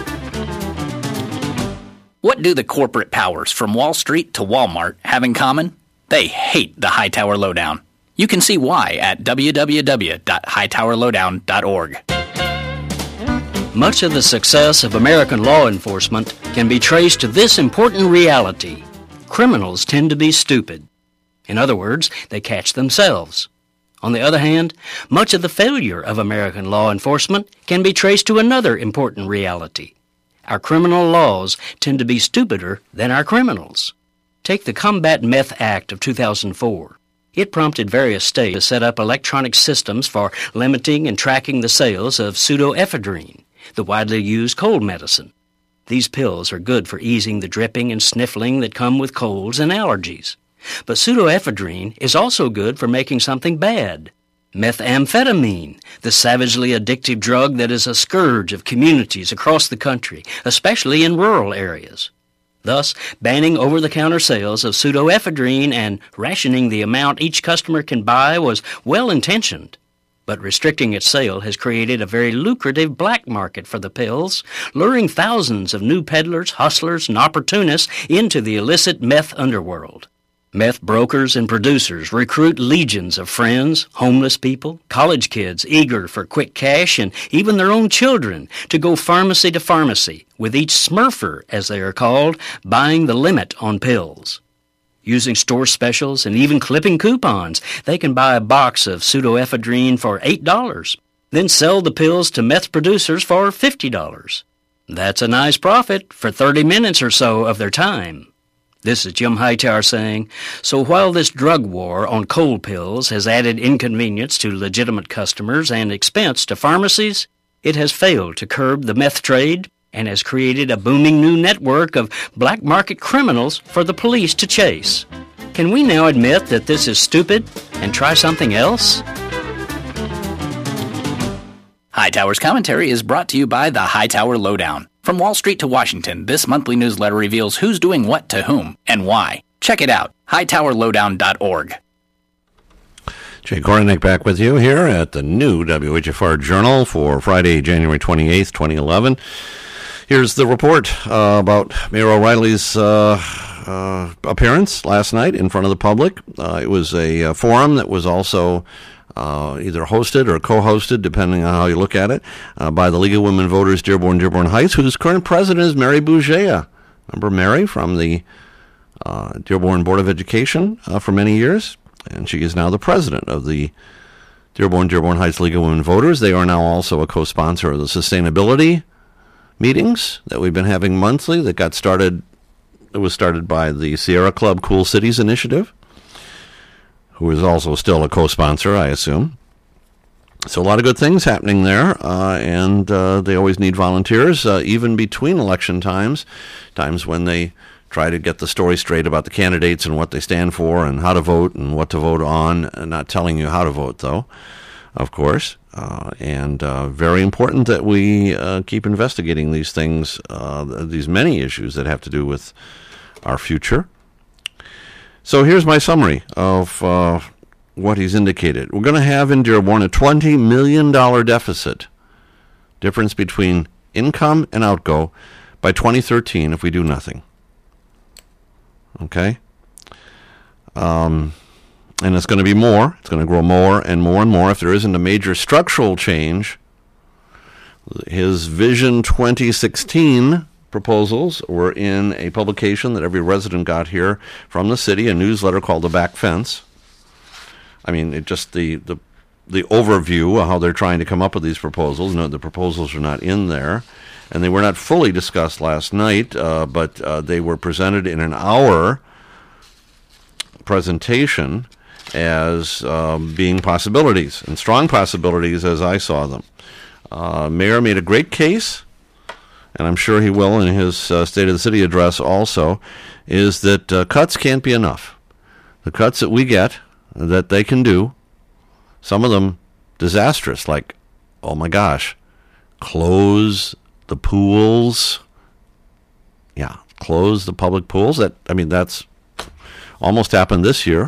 G: What do the corporate powers from Wall Street to Walmart have in common? They hate the Hightower Lowdown. You can see why at w w w dot hightower lowdown dot org.
F: Much of the success of American law enforcement can be traced to this important reality. Criminals tend to be stupid. In other words, they catch themselves. On the other hand, much of the failure of American law enforcement can be traced to another important reality. Our criminal laws tend to be stupider than our criminals. Take the Combat Meth Act of two thousand four. It prompted various states to set up electronic systems for limiting and tracking the sales of pseudoephedrine, the widely used cold medicine. These pills are good for easing the dripping and sniffling that come with colds and allergies. But pseudoephedrine is also good for making something bad. Methamphetamine, the savagely addictive drug that is a scourge of communities across the country, especially in rural areas. Thus, banning over-the-counter sales of pseudoephedrine and rationing the amount each customer can buy was well-intentioned. But restricting its sale has created a very lucrative black market for the pills, luring thousands of new peddlers, hustlers, and opportunists into the illicit meth underworld. Meth brokers and producers recruit legions of friends, homeless people, college kids eager for quick cash, and even their own children to go pharmacy to pharmacy, with each smurfer, as they are called, buying the limit on pills. Using store specials and even clipping coupons, they can buy a box of pseudoephedrine for eight dollars, then sell the pills to meth producers for fifty dollars. That's a nice profit for thirty minutes or so of their time. This is Jim Hightower saying, so while this drug war on cold pills has added inconvenience to legitimate customers and expense to pharmacies, it has failed to curb the meth trade and has created a booming new network of black market criminals for the police to chase. Can we now admit that this is stupid and try something else?
G: Hightower's commentary is brought to you by the Hightower Lowdown. From Wall Street to Washington, this monthly newsletter reveals who's doing what to whom and why. Check it out, hightower lowdown dot org.
E: Jay Kornick back with you here at the new W H F R Journal for Friday, January twenty-eighth, twenty eleven. Here's the report uh, about Mayor O'Reilly's uh, uh, appearance last night in front of the public. Uh, it was a, a forum that was also Uh, either hosted or co-hosted, depending on how you look at it, uh, by the League of Women Voters Dearborn, Dearborn Heights, whose current president is Mary Bougea. Remember Mary from the uh, Dearborn Board of Education uh, for many years, and she is now the president of the Dearborn, Dearborn Heights League of Women Voters. They are now also a co-sponsor of the sustainability meetings that we've been having monthly that got started It was started by the Sierra Club Cool Cities Initiative, who is also still a co-sponsor, I assume. So a lot of good things happening there, uh, and uh, they always need volunteers, uh, even between election times, times when they try to get the story straight about the candidates and what they stand for and how to vote and what to vote on, not telling you how to vote, though, of course. Uh, and uh, very important that we uh, keep investigating these things, uh, these many issues that have to do with our future. So here's my summary of uh, what he's indicated. We're going to have in Dearborn a twenty million dollars deficit, difference between income and outgo, by twenty thirteen if we do nothing. Okay? Um... And it's going to be more. It's going to grow more and more and more if there isn't a major structural change. His Vision twenty sixteen proposals were in a publication that every resident got here from the city, a newsletter called The Back Fence. I mean, it just the, the, the overview of how they're trying to come up with these proposals. No, the proposals are not in there. And they were not fully discussed last night, uh, but uh, they were presented in an hour presentation as um, being possibilities, and strong possibilities as I saw them. Uh, Mayor made a great case, and I'm sure he will in his uh, State of the City address also, is that uh, cuts can't be enough. The cuts that we get, that they can do, some of them disastrous, like, oh my gosh, close the pools. Yeah, close the public pools. That I mean, that's almost happened this year.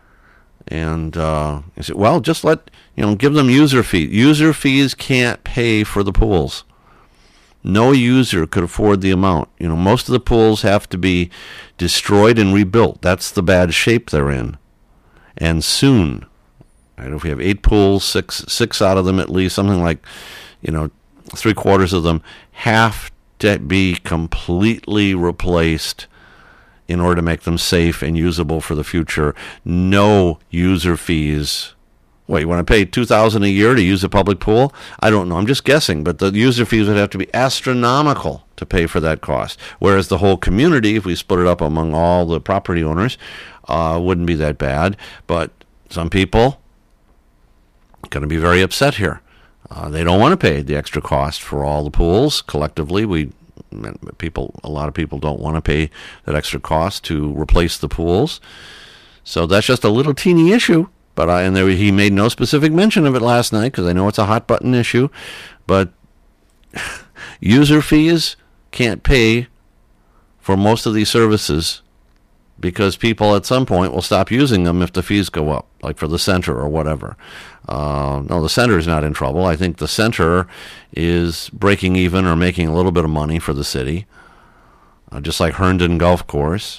E: And uh, I said, well, just let, you know, give them user fees. User fees can't pay for the pools. No user could afford the amount. You know, most of the pools have to be destroyed and rebuilt. That's the bad shape they're in. And soon, I don't know if we have eight pools, six six out of them at least, something like, you know, three quarters of them have to be completely replaced in order to make them safe and usable for the future. No user fees. What, you want to pay two thousand dollars a year to use a public pool? I don't know. I'm just guessing. But the user fees would have to be astronomical to pay for that cost. Whereas the whole community, if we split it up among all the property owners, uh, wouldn't be that bad. But some people are going to be very upset here. Uh, they don't want to pay the extra cost for all the pools. Collectively, we people, a lot of people don't want to pay that extra cost to replace the pools. So that's just a little teeny issue. But I, and there, he made no specific mention of it last night because I know it's a hot button issue. But user fees can't pay for most of these services because people at some point will stop using them if the fees go up, like for the center or whatever. Uh, no, the center is not in trouble. I think the center is breaking even or making a little bit of money for the city, uh, just like Herndon Golf Course,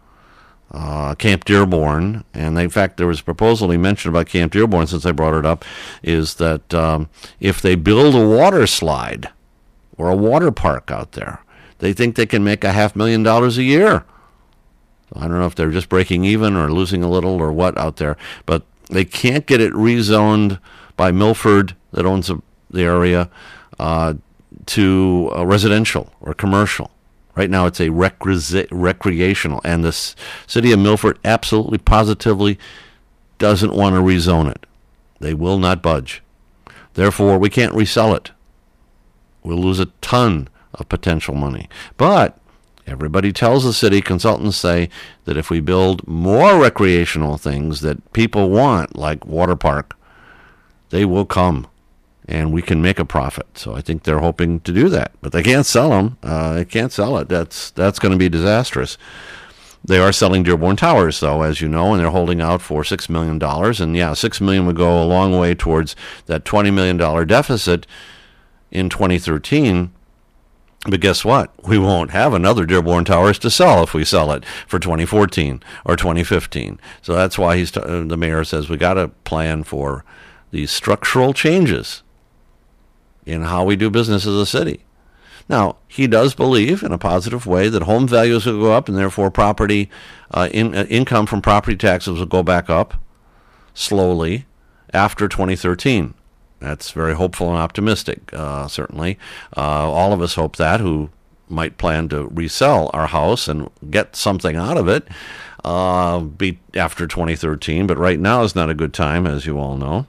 E: uh, Camp Dearborn. And in fact, there was a proposal he mentioned about Camp Dearborn, since I brought it up, is that um, if they build a water slide or a water park out there, they think they can make a half million dollars a year. I don't know if they're just breaking even or losing a little or what out there, but they can't get it rezoned by Milford, that owns the area, uh, to uh, residential or commercial. Right now it's a recre- recreational, and the s- city of Milford absolutely positively doesn't want to rezone it. They will not budge. Therefore, we can't resell it. We'll lose a ton of potential money. But everybody tells the city, consultants say, that if we build more recreational things that people want, like water park, they will come, and we can make a profit. So I think they're hoping to do that. But they can't sell them. Uh, they can't sell it. That's that's going to be disastrous. They are selling Dearborn Towers, though, as you know, and they're holding out for six million dollars. And, yeah, six million dollars would go a long way towards that twenty million dollars deficit in twenty thirteen. But guess what? We won't have another Dearborn Towers to sell if we sell it for twenty fourteen or twenty fifteen. So that's why he's t- uh, the mayor says we got to plan for these structural changes in how we do business as a city. Now, he does believe in a positive way that home values will go up, and therefore property uh, in, uh, income from property taxes will go back up slowly after twenty thirteen. That's very hopeful and optimistic, uh, certainly. Uh, all of us hope that, who might plan to resell our house and get something out of it uh, be after twenty thirteen, but right now is not a good time, as you all know.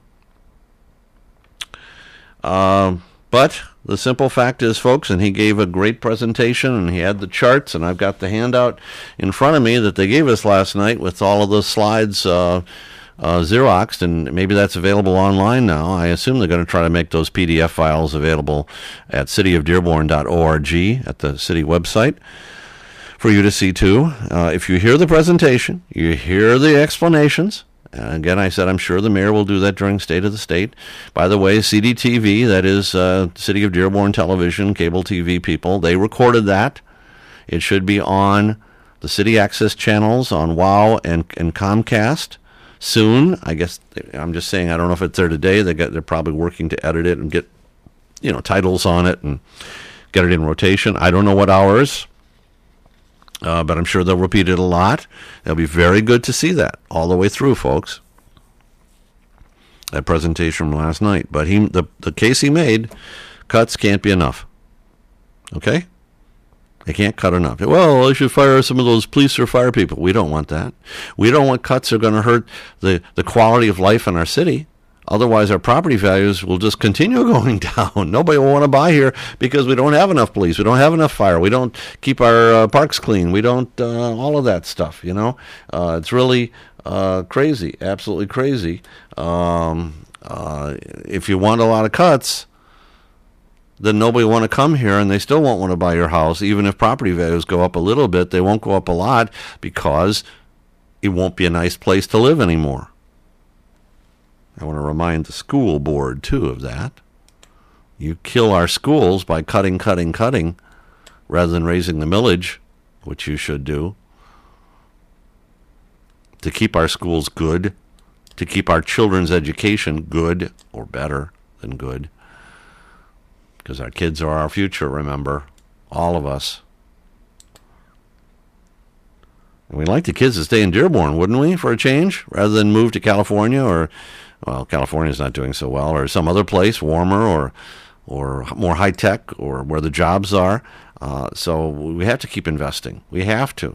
E: Uh, but the simple fact is, folks, and he gave a great presentation, and he had the charts, and I've got the handout in front of me that they gave us last night with all of the slides uh, uh, Xeroxed, and maybe that's available online now. I assume they're going to try to make those P D F files available at city of dearborn dot org at the city website for you to see too. Uh, if you hear the presentation, you hear the explanations. Uh, again, I said I'm sure the mayor will do that during State of the State. By the way, C D T V, that is uh, City of Dearborn Television, cable T V people, they recorded that. It should be on the city access channels on WOW and, and Comcast soon. I guess I'm just saying I don't know if it's there today. They got, they're probably working to edit it and get, you know, titles on it and get it in rotation. I don't know what hours. Uh, but I'm sure they'll repeat it a lot. It'll be very good to see that all the way through, folks. That presentation from last night. But he, the, the case he made, cuts can't be enough. Okay? They can't cut enough. Well, they should fire some of those police or fire people. We don't want that. We don't want cuts that are going to hurt the, the quality of life in our city. Otherwise, our property values will just continue going down. Nobody will want to buy here because we don't have enough police. We don't have enough fire. We don't keep our uh, parks clean. We don't, uh, all of that stuff, you know. Uh, it's really uh, crazy, absolutely crazy. Um, uh, if you want a lot of cuts, then nobody will want to come here, and they still won't want to buy your house. Even if property values go up a little bit, they won't go up a lot because it won't be a nice place to live anymore. I want to remind the school board, too, of that. You kill our schools by cutting, cutting, cutting, rather than raising the millage, which you should do, to keep our schools good, to keep our children's education good or better than good, because our kids are our future, remember, all of us. And we'd like the kids to stay in Dearborn, wouldn't we, for a change, rather than move to California or... Well, California's not doing so well, or some other place warmer or or more high tech, or where the jobs are. Uh, so we have to keep investing. We have to.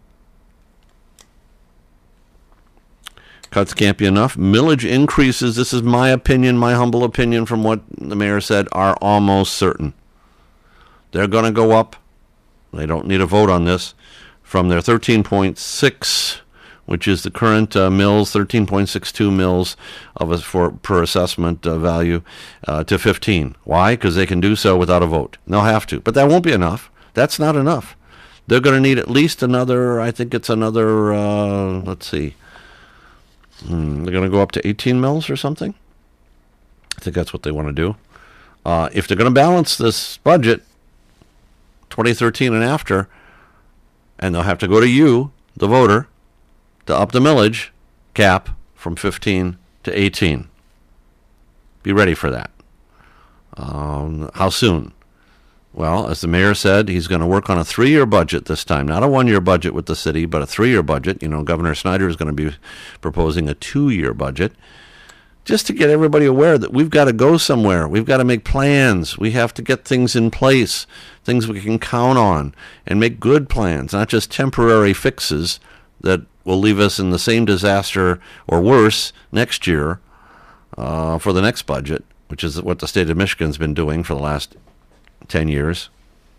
E: Cuts can't be enough. Millage increases, this is my opinion, my humble opinion from what the mayor said, are almost certain. They're going to go up. They don't need a vote on this. From their thirteen point six, which is the current uh, mills, thirteen point six two mills of a, for per assessment uh, value, uh, to fifteen. Why? Because they can do so without a vote. They'll have to. But that won't be enough. That's not enough. They're going to need at least another, I think it's another, uh, let's see, hmm, they're going to go up to eighteen mills or something? I think that's what they want to do. Uh, if they're going to balance this budget, twenty thirteen and after, and they'll have to go to you, the voter, to up the millage cap from fifteen to eighteen. Be ready for that. Um, how soon? Well, as the mayor said, he's going to work on a three-year budget this time. Not a one-year budget with the city, but a three-year budget. You know, Governor Snyder is going to be proposing a two-year budget, just to get everybody aware that we've got to go somewhere. We've got to make plans. We have to get things in place, things we can count on, and make good plans, not just temporary fixes that will leave us in the same disaster or worse next year uh, for the next budget, which is what the state of Michigan's been doing for the last ten years.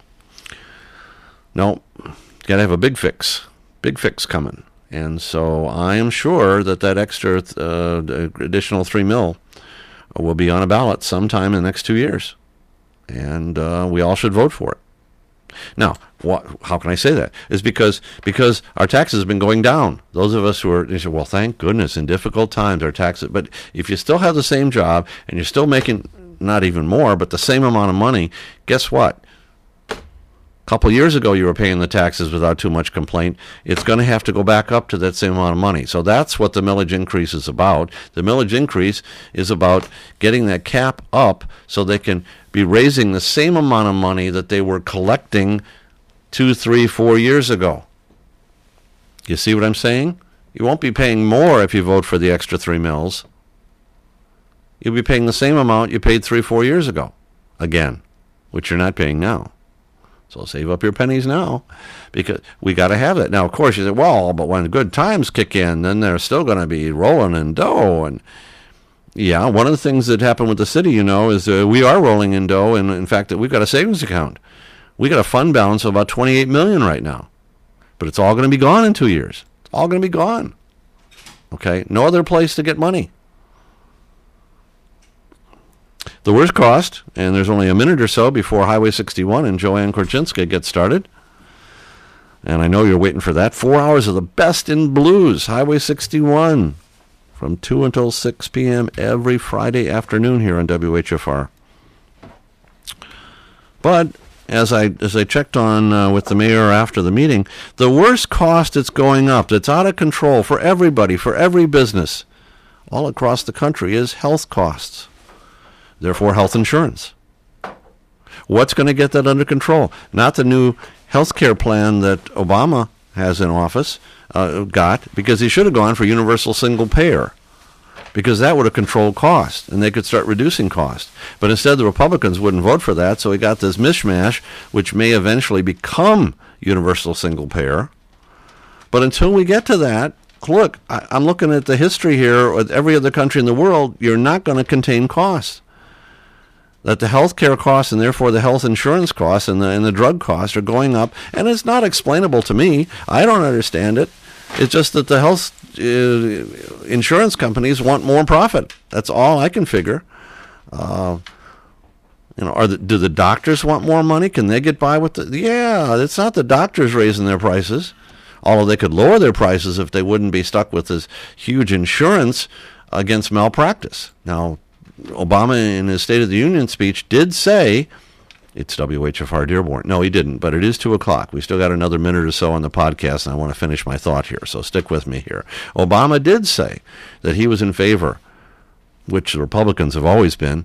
E: No, got to have a big fix, big fix coming. And so I am sure that that extra uh, additional three mil will be on a ballot sometime in the next two years. And uh, we all should vote for it. Now, what, how can I say that? Is because because our taxes have been going down. Those of us who are, you say, well, thank goodness, in difficult times, our taxes. But if you still have the same job and you're still making not even more, but the same amount of money, guess what? A couple years ago, you were paying the taxes without too much complaint. It's going to have to go back up to that same amount of money. So that's what the millage increase is about. The millage increase is about getting that cap up so they can be raising the same amount of money that they were collecting two, three, four years ago. You see what I'm saying? You won't be paying more if you vote for the extra three mills. You'll be paying the same amount you paid three, four years ago, again, which you're not paying now. So save up your pennies now, because we got to have that. Now, of course, you say, well, but when good times kick in, then they're still going to be rolling in dough. And yeah, one of the things that happened with the city, you know, is uh, we are rolling in dough. And in fact, that we've got a savings account. We got a fund balance of about twenty-eight million dollars right now. But it's all going to be gone in two years. It's all going to be gone. Okay? No other place to get money. The worst cost, and there's only a minute or so before Highway sixty-one and Joanne Korchinska gets started. And I know you're waiting for that. Four hours of the best in blues. Highway sixty-one from two until six p.m. every Friday afternoon here on W H F R. But as I as I checked on uh, with the mayor after the meeting, the worst cost that's going up, that's out of control for everybody, for every business, all across the country, is health costs. Therefore, health insurance. What's going to get that under control? Not the new health care plan that Obama has in office, uh, got, because he should have gone for universal single payer, because that would have controlled cost, and they could start reducing cost. But instead, the Republicans wouldn't vote for that, so he got this mishmash, which may eventually become universal single payer. But until we get to that, look, I, I'm looking at the history here with every other country in the world, you're not going to contain costs. That the health care costs and therefore the health insurance costs and the, and the drug costs are going up, and it's not explainable to me. I don't understand it. It's just that the health uh, insurance companies want more profit. That's all I can figure. Uh, you know, are the, do the doctors want more money? Can they get by with the? Yeah, it's not the doctors raising their prices, although they could lower their prices if they wouldn't be stuck with this huge insurance against malpractice. Now, Obama, in his State of the Union speech, did say, it's W H F R Dearborn. No, he didn't, but it is two o'clock. We still got another minute or so on the podcast, and I want to finish my thought here, so stick with me here. Obama did say that he was in favor, which the Republicans have always been,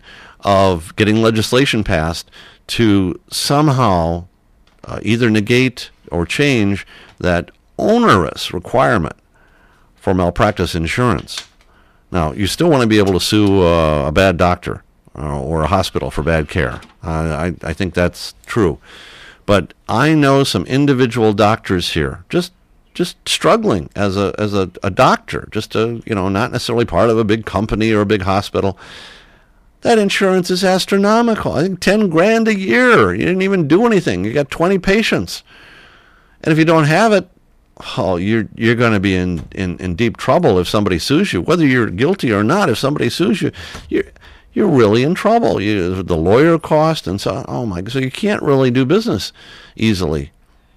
E: of getting legislation passed to somehow uh, either negate or change that onerous requirement for malpractice insurance. Now, you still want to be able to sue uh, a bad doctor uh, or a hospital for bad care. Uh, I, I think that's true. But I know some individual doctors here just just struggling as a as a, a doctor, just a, you know, not necessarily part of a big company or a big hospital. That insurance is astronomical. I think ten grand a year. You didn't even do anything. You got twenty patients. And if you don't have it, oh, you're you're going to be in, in, in deep trouble if somebody sues you. Whether you're guilty or not, if somebody sues you, you're you're really in trouble. You, the lawyer cost and so oh my, so you can't really do business easily.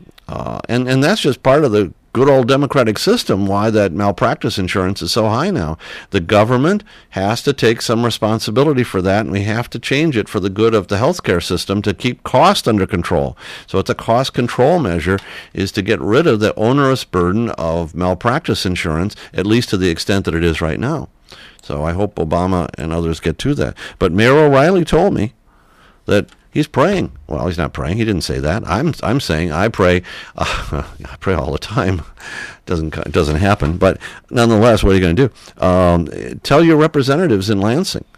E: Uh, and and that's just part of the good old democratic system, why that malpractice insurance is so high now. The government has to take some responsibility for that, and we have to change it for the good of the healthcare system to keep cost under control. So it's a cost control measure, is to get rid of the onerous burden of malpractice insurance, at least to the extent that it is right now. So I hope Obama and others get to that. But Mayor O'Reilly told me that he's praying. Well, he's not praying. He didn't say that. I'm I'm saying I pray. Uh, I pray all the time. Doesn't it doesn't happen. But nonetheless, what are you going to do? Um, tell your representatives in Lansing